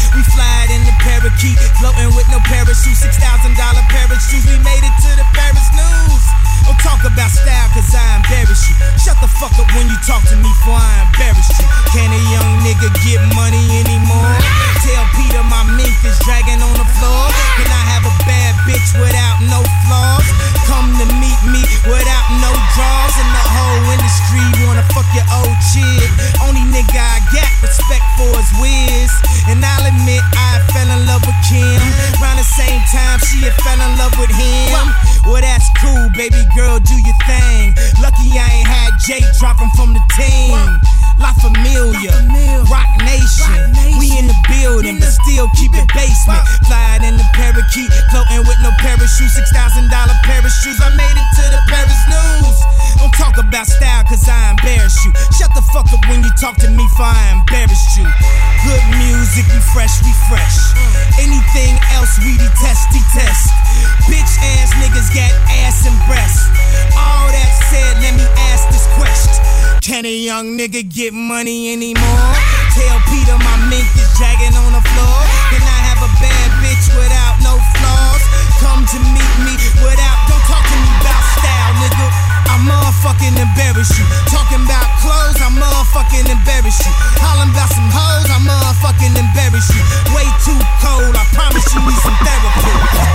We fly in the parakeet, floating with no parachute. Six thousand dollar parachutes. We made it to the Paris news. Don't talk about style, cause I embarrass you. Shut the fuck up when you talk to me, for I embarrass you. Can a young nigga get money anymore? Tell Peter my mink is dragging on the floor. Can I have a bad bitch without no flaws? Come to meet me without no draws. And the whole industry wanna fuck your old chick. Only nigga I got respect for is Wiz. And I'll admit I fell in love with Kim. Around the same time she had fell in love with him. Well that's cool, baby girl, do your thing. Lucky I ain't had Jay dropping from the team. La Familia, Rock Nation. We in the building, but still keep it basement. Flying in the parakeet, floating with no parachute. Six thousand dollar parachutes. I made it to the Paris news. Don't talk about style, cause I embarrass you. Shut the fuck up when you talk to me, for I embarrassed you. Good music, we fresh, we fresh. Anything else, we detest, detest. Bitch ass niggas got ass and breasts. All that said, let me ask this question. Can a young nigga get money anymore? Tell Peter my mink is dragging on the floor. Can I have a bad bitch without no flaws? Come to meet me without, don't talk to me about style, nigga. I motherfucking embarrass you. Talking about clothes, I motherfucking embarrass you. Hollering about some hoes, I motherfucking embarrass you. Way too cold, I promise you need some therapy.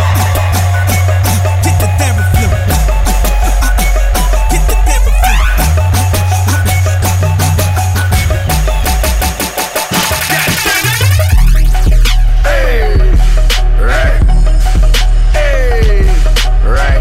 Get the therapy. Get the therapy. Hey, right. Hey, right.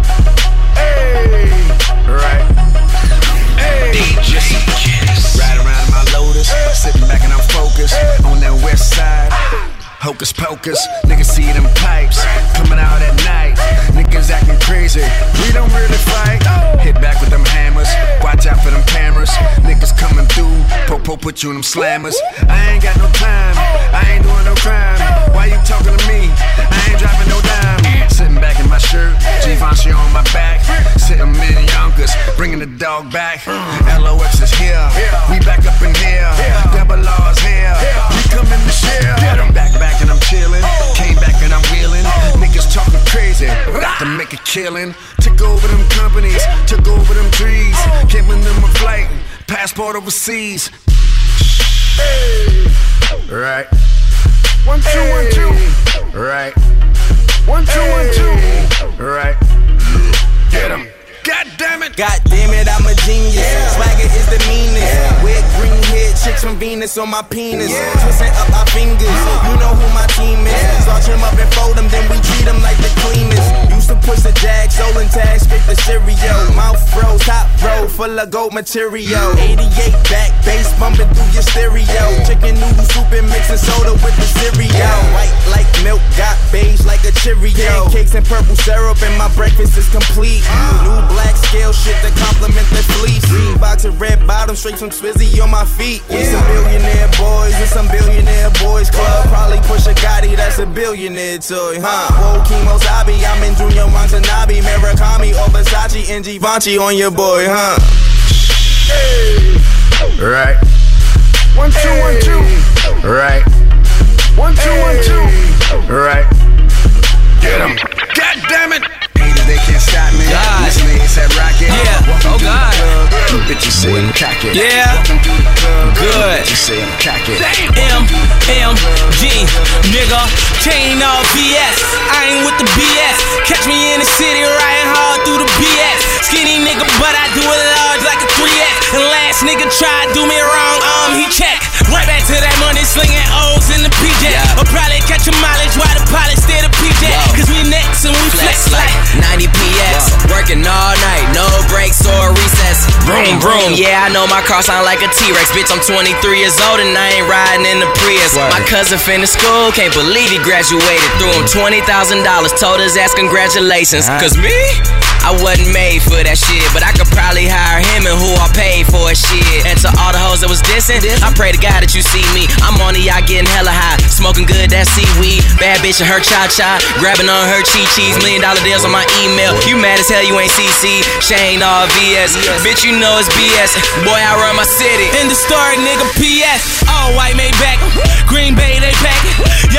Hey, right. Hey, D J Kiss. Ride around in my Lotus, sitting back and I'm focused on that west side. Hocus pocus, niggas see them pipes coming out at night. Niggas acting crazy, we don't really fight. Hit back with them hammers, watch out for them cameras. Niggas coming through, po-po put you in them slammers. I ain't got no time, I ain't doing no crime. Why you talking to me? I ain't dropping no dime. Sitting back in my shirt, Givenchy on my back. Sitting in Yonkers, bringing the dog back. L O X is here, we back up in here. Double R's here, we coming to share. Back back and I'm chillin', came back and I'm wheelin'. Niggas talking crazy, about to make a killin'. Took over them companies, took over them trees. Giving them a flight, passport overseas. Hey, right. One, two, hey. one, two. Right. One, two, hey. one, two. Right. Get him. God damn it. God damn it, I'm a genius. Yeah. Swagger is the meanest. Yeah. With green head chicks from Venus on my penis. Yeah. Twisting up our fingers. Uh. You know who my team is. Yeah. Starch them up and fold them, then we treat them like the cleanest. Used to push the jag, stolen tags, spit the cereal. Mouth froze, top row, full of gold material. eighty-eight back, bass bumping through your stereo. Chicken noodle soup and mixing soda with the cereal. White like milk, got beige like a Cheerio. Pancakes and purple syrup, and my breakfast is complete. New black scale shit to compliment the fleece. Green box and red bottom, straight from Swizzy on my feet. Yeah. Some billionaire boys with some billionaire boys club. Probably push a Gotti, that's a billionaire toy, huh? Whoa, Kimosabi, I'm in Junior Watanabe, Murakami or Versace and Givenchy on your boy, huh? Hey, right. One, two, hey. one, two. Right. One, two, hey. one, two. Right. Get him. God damn it. They can't stop me. God. Listen to it's that rocket. Yeah. Welcome oh God. Two bitches say I'm cocky. Yeah. Good. Bitches say I'm cocky. M M G nigga, chain off B S. I ain't with the B S. Catch me in the city riding hard through the B S. Skinny nigga, but I do it large like a three X. And last nigga tried do me wrong, um he checked. Right back to that money slinging O's in the P J. Yeah. I'll probably catch a mileage while the pilot stay the P J. Whoa. Cause we next and we flex, flex like ninety P S. Whoa. Working all night, no breaks or recess. Vroom, vroom. Yeah, I know my car sound like a T-Rex. Bitch, I'm twenty-three years old and I ain't riding in the Prius. Word. My cousin finished school, can't believe he graduated. Threw him twenty thousand dollars, told his ass congratulations. Uh-huh. Cause me? I wasn't made for that shit, but I could probably hire him and who I paid for shit. And to all the hoes that was dissing, I pray to God that you see me. I'm on the yacht getting hella high, smoking good, that seaweed. Bad bitch and her cha-cha, grabbing on her chi-chis. Million dollar deals on my email. You mad as hell, you ain't C C. Shane all V S. Bitch, you know it's B S. Boy, I run my city. In the story, nigga, P S. All white made back. Green Bay, they pack.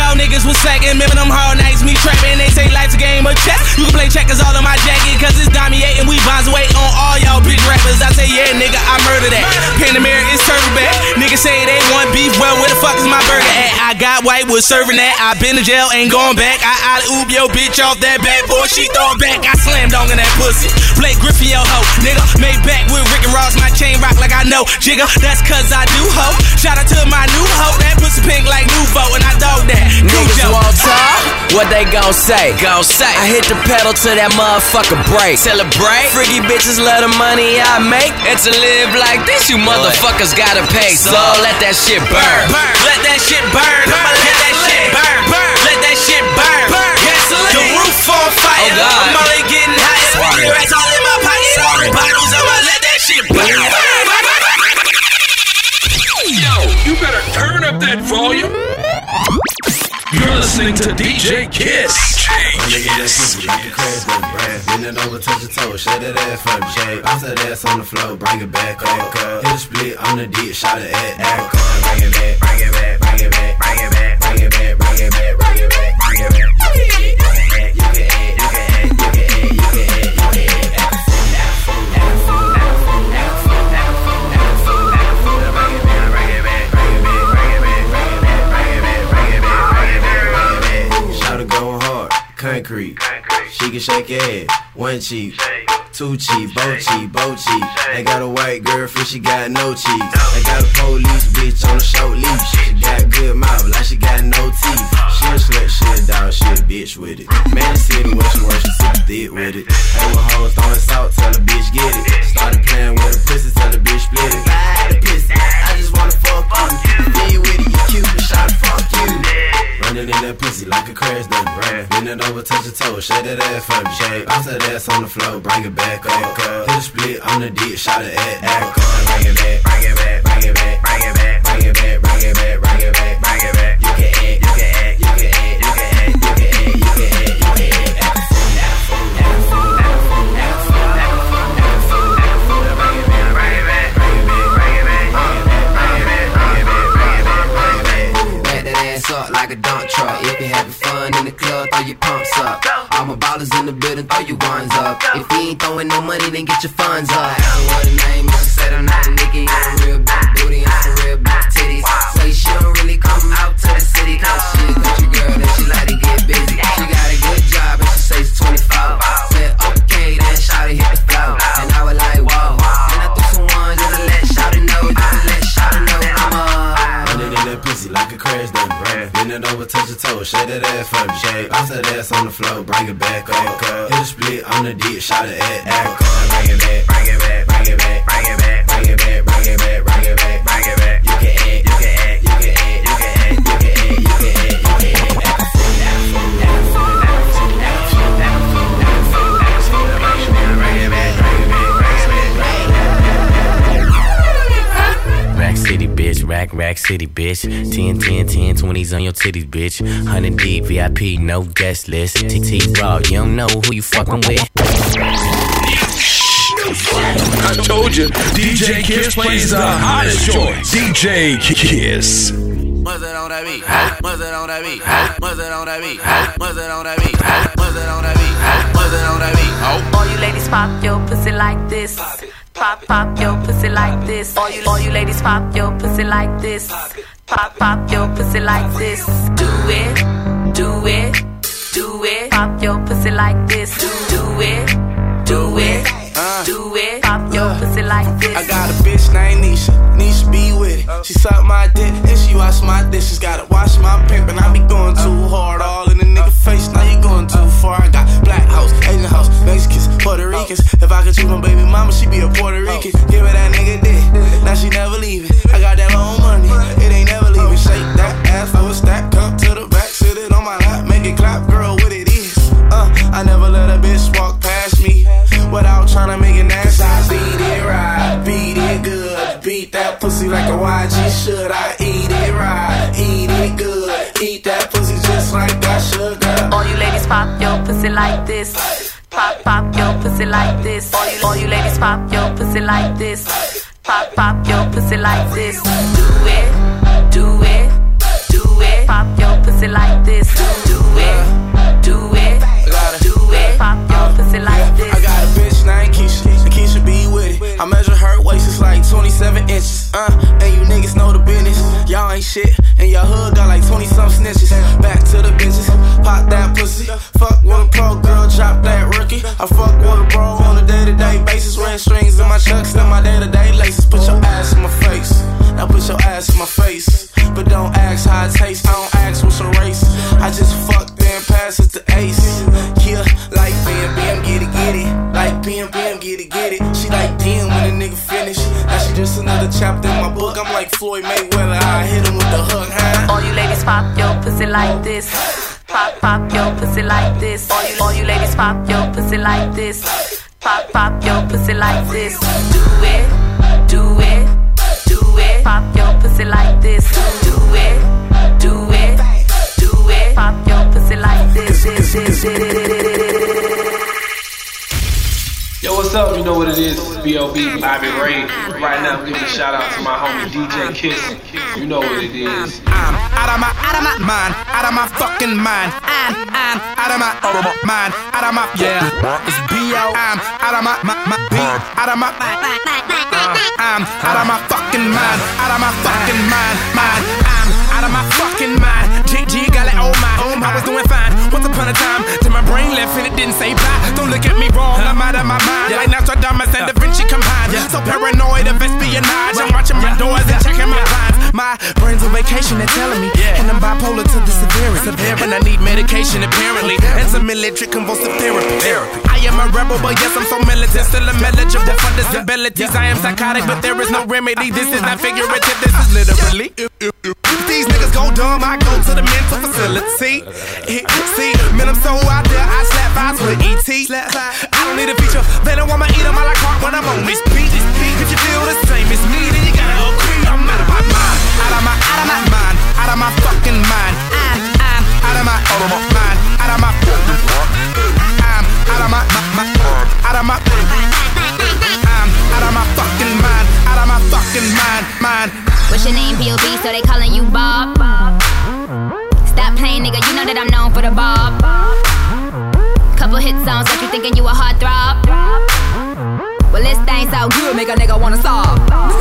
y'all niggas was slacking. Remember them hard nights, me trapping. They say life's a game of chess. You can play checkers all in my jacket, cause it's Damier and we bonds away on all y'all bitch rappers. I say, yeah, nigga, I murder that. Panamera is serving back. Niggas say they want beef, well, where the fuck is my burger at? I got white, was serving that. I been to jail, ain't going back. I alley-oop your bitch off that bad boy, she throw it back. I slammed on in that pussy. Blake Griffin, yo ho, nigga. Made back with Rick and Ross, my chain rock like I know. Jigga, that's cause I do ho. Shout out to my new ho, that pussy pink like Nouveau, and I dog that. Niggas won't talk, what they gon' say? Gon' say. I hit the pedal to that motherfucker break. Celebrate. Freaky bitches love the money I make. And to live like this, you motherfuckers gotta pay. So let that shit burn. burn. Let that shit burn. I'ma let that shit burn. burn. Let that shit burn. burn. The roof on fire. Oh God. I'm only getting higher. Rats all in my pocket. Sorry. Bottles, I'ma let that shit burn. Yo, you better turn up that volume. You're listening to D J Kiss. D J Kiss. Bend it over, touch your toe, shut that ass from Jay. Bounce that ass on the floor, bring it back up. Hit a split on the D, shot it at act. Bring it back, bring it back, bring it back, bring it back, bring it back, bring it back, bring it back, bring it back. You can add, you can add, you can add, you can add, you can add, you can add. Concrete, she can shake her head. One cheek, two cheek, both cheek, both cheek. They got a white girlfriend, she got no cheeks. They got a police bitch on a short leash. She got good mouth, like she got no teeth. She a slut, she a dog, she a bitch with it. Man, the city where she works, she super thick with it. Hey, with hoes throwing salt, tell the bitch get it. Started playing with a pussy, tell the bitch split it. Buy the pussy, I just wanna fuck you. Be you with it, you cute, but shot fuck you. Running in that pussy like a crash dummy. Bend it over, touch your toe, shake that ass from Jay. Bounce that ass on the floor, bring it back up. Hit a split on the D, shot it at act. Bring it back, bring it back, bring it back, bring it back, bring it back, bring it back, bring it back, bring it back. You can add, you can add, you can add, you can add, you can add, you can add, you can add. Up like a dump truck. If you having fun in the club, throw your pumps up. All my ballers in the building, throw your ones up. If you ain't throwing no money, then get your funds up. So what the name is? She said I'm not a nigga, I'm a real big booty, I'm some real big titties. Say she don't really come out to the city, cause she a country girl and she like to get busy. She got a good job and she say she's twenty-four. Said okay, then shawty hit the floor. And I was like, whoa. And I threw some ones just to let shawty know, just to let shawty know I'm a running in that pussy like a crash dummy. Bend it over, touch your toe, shake that ass from Jay. Bounce that ass on the floor, bring it back up. Hit a split on the D, shot it at act. Bring it back, bring it back, bring it back, bring it back, bring it back, bring it back, bring it back, bring it back. You can add, you can add, you can add, you can add, you can add, you can add, you can add. Rack City, bitch, rack, rack city, bitch. ten, ten, ten, twenties on your titties, bitch. one hundred deep, V I P, no guest list. T T Raw, you don't know who you fucking with. I told you, D J Kiss plays the hottest joints. D J Kiss. Must it on that beat, must it on that beat, must it on that beat, must it on that beat, must it on that beat, must it on that beat. All you ladies pop your pussy like this. Pop, pop your pussy like this. All you, all you ladies pop your pussy like this. Pop, pop your pussy like this. Do it, do it, do it. Pop your pussy like this. Do, do it, do it, uh, do it. Pop your uh, pussy like this. I got a bitch named Nisha. Nisha be with it. She suck my dick and she wash my dishes. Gotta wash my paper and I be going too hard. All in the nigga face, now you going too far. I got black house, Asian house, Mexicans, Puerto Ricans. If I could choose my baby mama, she be a Puerto Rican. Give her that nigga dick, now she never leaving. I got that long money, it ain't never leaving. Shake that ass for a stack, come to the back, sit it on my lap, make it clap, girl, what it is. Uh, I never let a bitch walk past me without trying to make it nasty. I beat it right, beat it good, beat that pussy like a Y G should. I eat it right, eat it good, eat that pussy just like that sugar. All you ladies pop your pussy like this. Pop, pop your pussy like this. All you, all you ladies pop your pussy like this. Pop, pop your pussy like this. Do it, do it, do it. Pop your pussy like ain't shit. And your hood got like twenty some snitches. Back to the bitches, pop that pussy. Fuck with a pro girl, drop that rookie. I fuck with a bro on a day to day basis. Wearing strings in my chucks and my day to day laces. Put your ass in my face. Now put your ass in my face. But don't ask how it tastes. I don't ask what's your race. I just fuck then pass it to Ace. Yeah, like bam bam, get it, get it. Like bam bam, get it, get it. She like damn when a nigga finish. Now she just another chapter in my book. I'm like Floyd Mayweather, I hit him with the hook, huh? All you ladies pop your pussy like this. Pop, pop your pussy like this. All you, all you ladies pop your pussy like this. Pop, pop your pussy like this. Do it, do it, do it. Pop your pussy like this. Do it, do it, do it. Pop your pussy like this. this, this, this. Yo, what's up? You know what it is. It's B O B, Bobby Ray. Right now, I'm giving a shout out to my homie D J Kiss. You know what it is. I'm out of my, out of my mind, out of my fucking mind. I'm, I'm out of my, out of my mind, out of my, yeah. It's B O. I'm out of my, my, my B, out of my, uh, I'm out of my fucking mind, out of my fucking mind, mind. I'm out of my fucking mind. G G got it, oh my, I was doing fine. Once upon a time, till my brain left and it didn't say bye. Don't look at me wrong, I'm out of my mind. Like Nostradamus and Da Vinci combined. So paranoid of espionage. I'm watching my doors and checking my blinds. My brain's on vacation, they're telling me. And I'm bipolar to the severity. And I need medication apparently. And some military convulsive therapy. I am a rebel, but yes, I'm so militant. Still eligible for disabilities. I am psychotic, but there is no remedy. This is not figurative, this is literally. If these niggas go dumb, I go to the mental facility. See, man, I'm so out there, I slap vibes with E T. I don't need a feature, they don't want me eat them I like heart when I'm on this beat. If you feel the same as me, then you gotta agree. I'm out of my mind, out of my, out of my mind, out of my fucking mind. I'm, I'm out of my, out of my mind, out of my, I'm out of my, my, my out of my, I'm out of my fucking mind, out of my fucking mind, mind. What's your name, P O B? So they calling you Bob. Stop playing, nigga, you know that I'm known for the Bob. Couple hit songs, got you thinking you a heartthrob. Well, this thing so good, make a nigga wanna solve.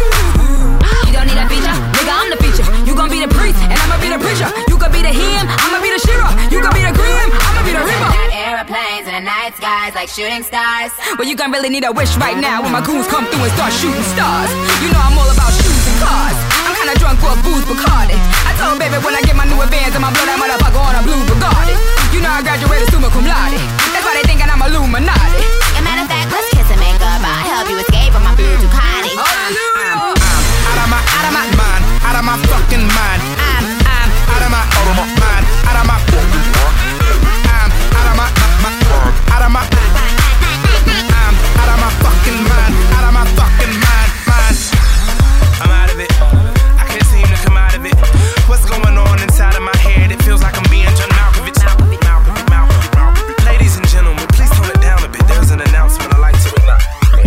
You don't need a feature, nigga, I'm the feature. You gon' be the priest, and I'ma be the preacher. You could be the him, I'ma be the Shira. You could be the Grim, I'ma be the Reaper. Got airplanes and the night skies like shooting stars. Well, you gon' really need a wish right now when my goons come through and start shooting stars. You know I'm all about shoes and cars. I'm kinda drunk for a booze Bacardi. I told baby when I get my new advance, I'ma blow that motherfucker on a blue Bugatti. You know I graduated summa cum laude. That's why they thinking I'm Illuminati. As a matter of fact, let's kiss and make up. I'll help you escape from my blue Ducati. I'm, I'm out of my, out of my mind, out of my fucking mind. I'm, I'm out of my, out of my mind, out of my, I'm out of my, my, my out of my, I'm out of my fucking mind, out of my fucking mind, mind. I'm out of it. I can't seem to come out of it. What's going on inside of my head? It feels like I'm being John Malkovich. Ladies and gentlemen, please tone it down a bit. There's an announcement I'd like to announce.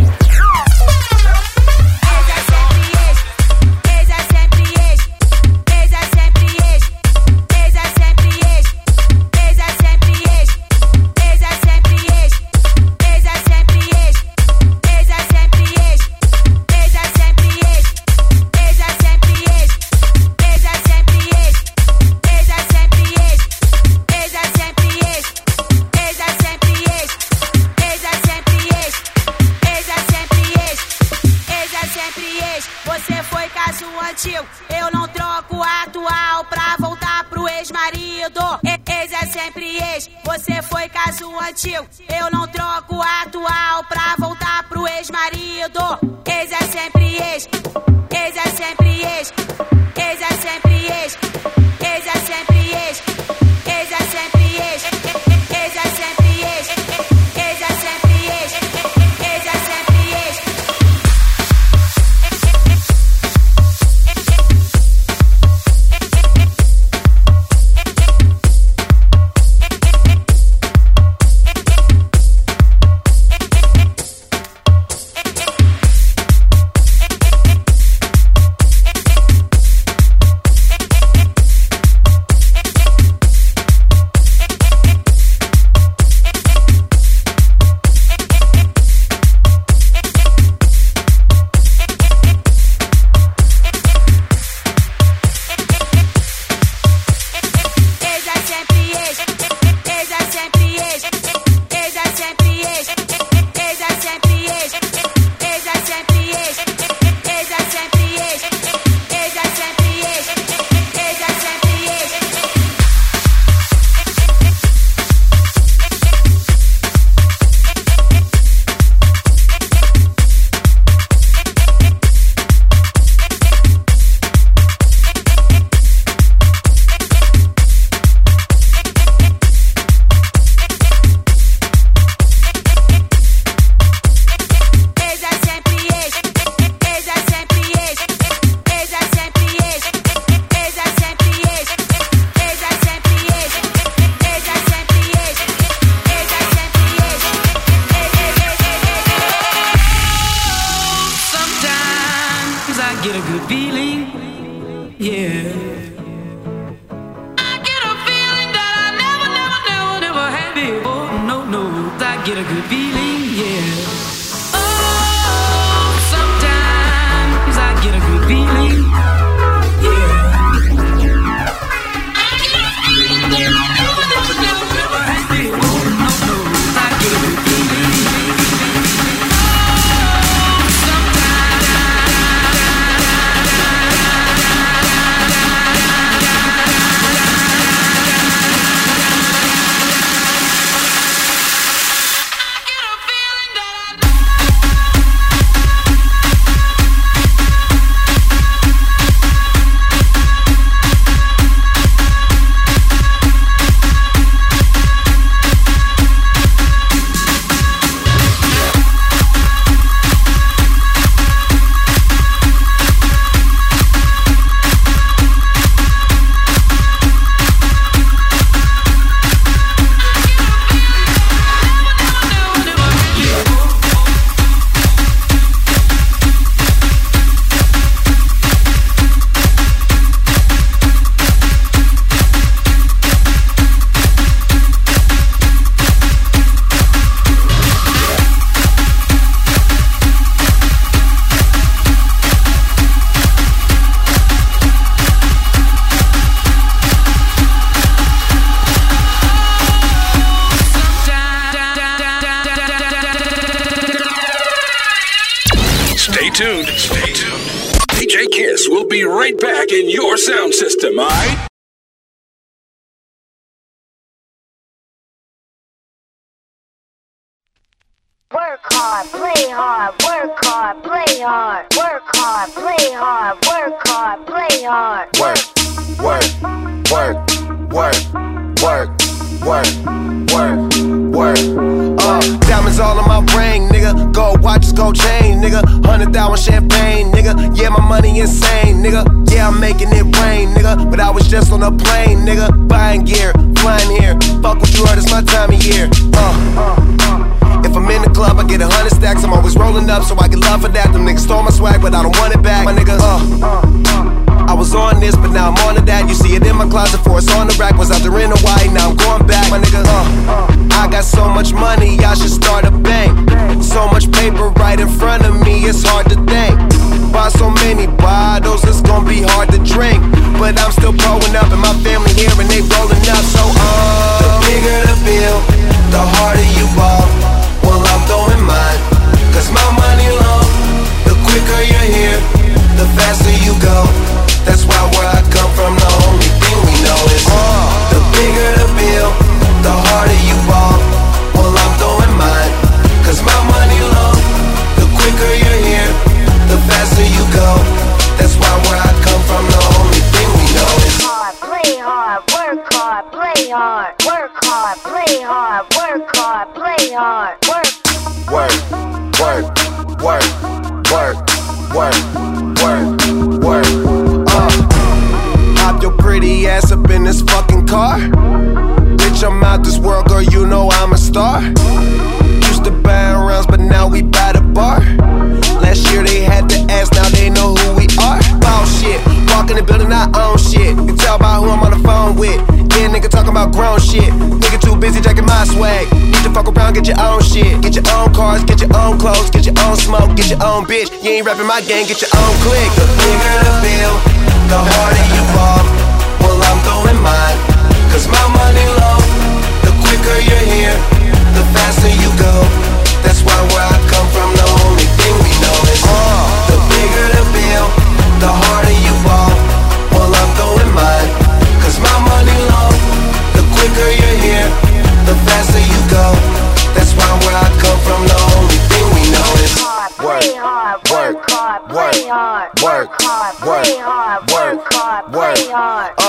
Você foi caso antigo, eu não troco a atual pra voltar pro ex-marido. Ex é sempre ex, você foi caso antigo, eu não troco a atual pra voltar pro ex-marido. Ex é sempre ex, ex é sempre ex, ex é sempre ex, ex é sempre ex, ex é sempre ex, ex é sempre ex, ex é sempre ex, ex é sempre ex. yeah. I get a feeling that I never, never, never, never had before. No, no, I get a good feeling, yeah. Oh, sometimes I get a good feeling, yeah. I get a feeling that I never, never, never, never had before. No, no, I get a good feeling. Stay tuned. Stay tuned. D J Kiss will be right back in your sound system, alright? Work hard, play hard, work hard, play hard, work hard, play hard, work hard, play hard. Work, work, work, work, work, work, work, work. Uh, diamonds all on my ring, nigga. Gold watches, gold chain, nigga. Hundred thousand champagne, nigga. Yeah, my money insane, nigga. Yeah, I'm making it rain, nigga. But I was just on a plane, nigga. Buying gear, flying here. Fuck what you heard, it's my time of year. Uh, uh, uh. If I'm in the club, I get a hundred stacks. I'm always rolling up, so I get love for that. Them niggas stole my swag, but I don't want it back. My nigga, uh, I was on this, but now I'm on to that. You see it in my closet, for it's on the rack. Was out there in Hawaii, now I'm going back. My nigga, uh, I got so much money, I should start a bank. So much paper right in front of me, it's hard to think. Buy so many bottles, it's gonna be hard to drink. But I'm still growing up, and my family here, and they rolling up. So, uh, the bigger the bill, the harder you ball. Well, I'm throwing mine, cause my money long. The quicker you're here, the faster you go. That's why where I come from, the only thing we know is uh, the bigger the bill, the harder you ball. Well, I'm throwing mine, cause my money long. The quicker you're here, the faster you go. That's why where I come from, the only thing we know is hard, play hard, work hard, play hard, work hard, play hard, work hard, play hard, work. Work, work, work, work, work, work, work. Uh, hop your pretty ass up in this fucking car. Bitch, I'm out this world, girl, you know I'm a star. Used to buy rounds, but now we buy the bar. Last year they had to ask, now they know who we are. Ball shit, walk in the building, I own shit. You can tell by who I'm on the phone with. Yeah, nigga talking about grown shit. Nigga too busy jacking my swag. Need to fuck around, get your own shit. Get your own cars, get your own clothes, get your own smoke, get your own bitch. You ain't rapping my gang, get your own clique. The bigger the bill, the harder you ball. Well, I'm throwing mine, cause my money low. The quicker you're here, the faster you go. That's why where I come from, the only thing we know is uh, the bigger the bill, the harder you ball. Well, I'm throwing mine, cause my money low. The quicker you're here, the faster you go. That's why where I come from, the only thing we know is work, work, work, work, work, work, work, work. Uh,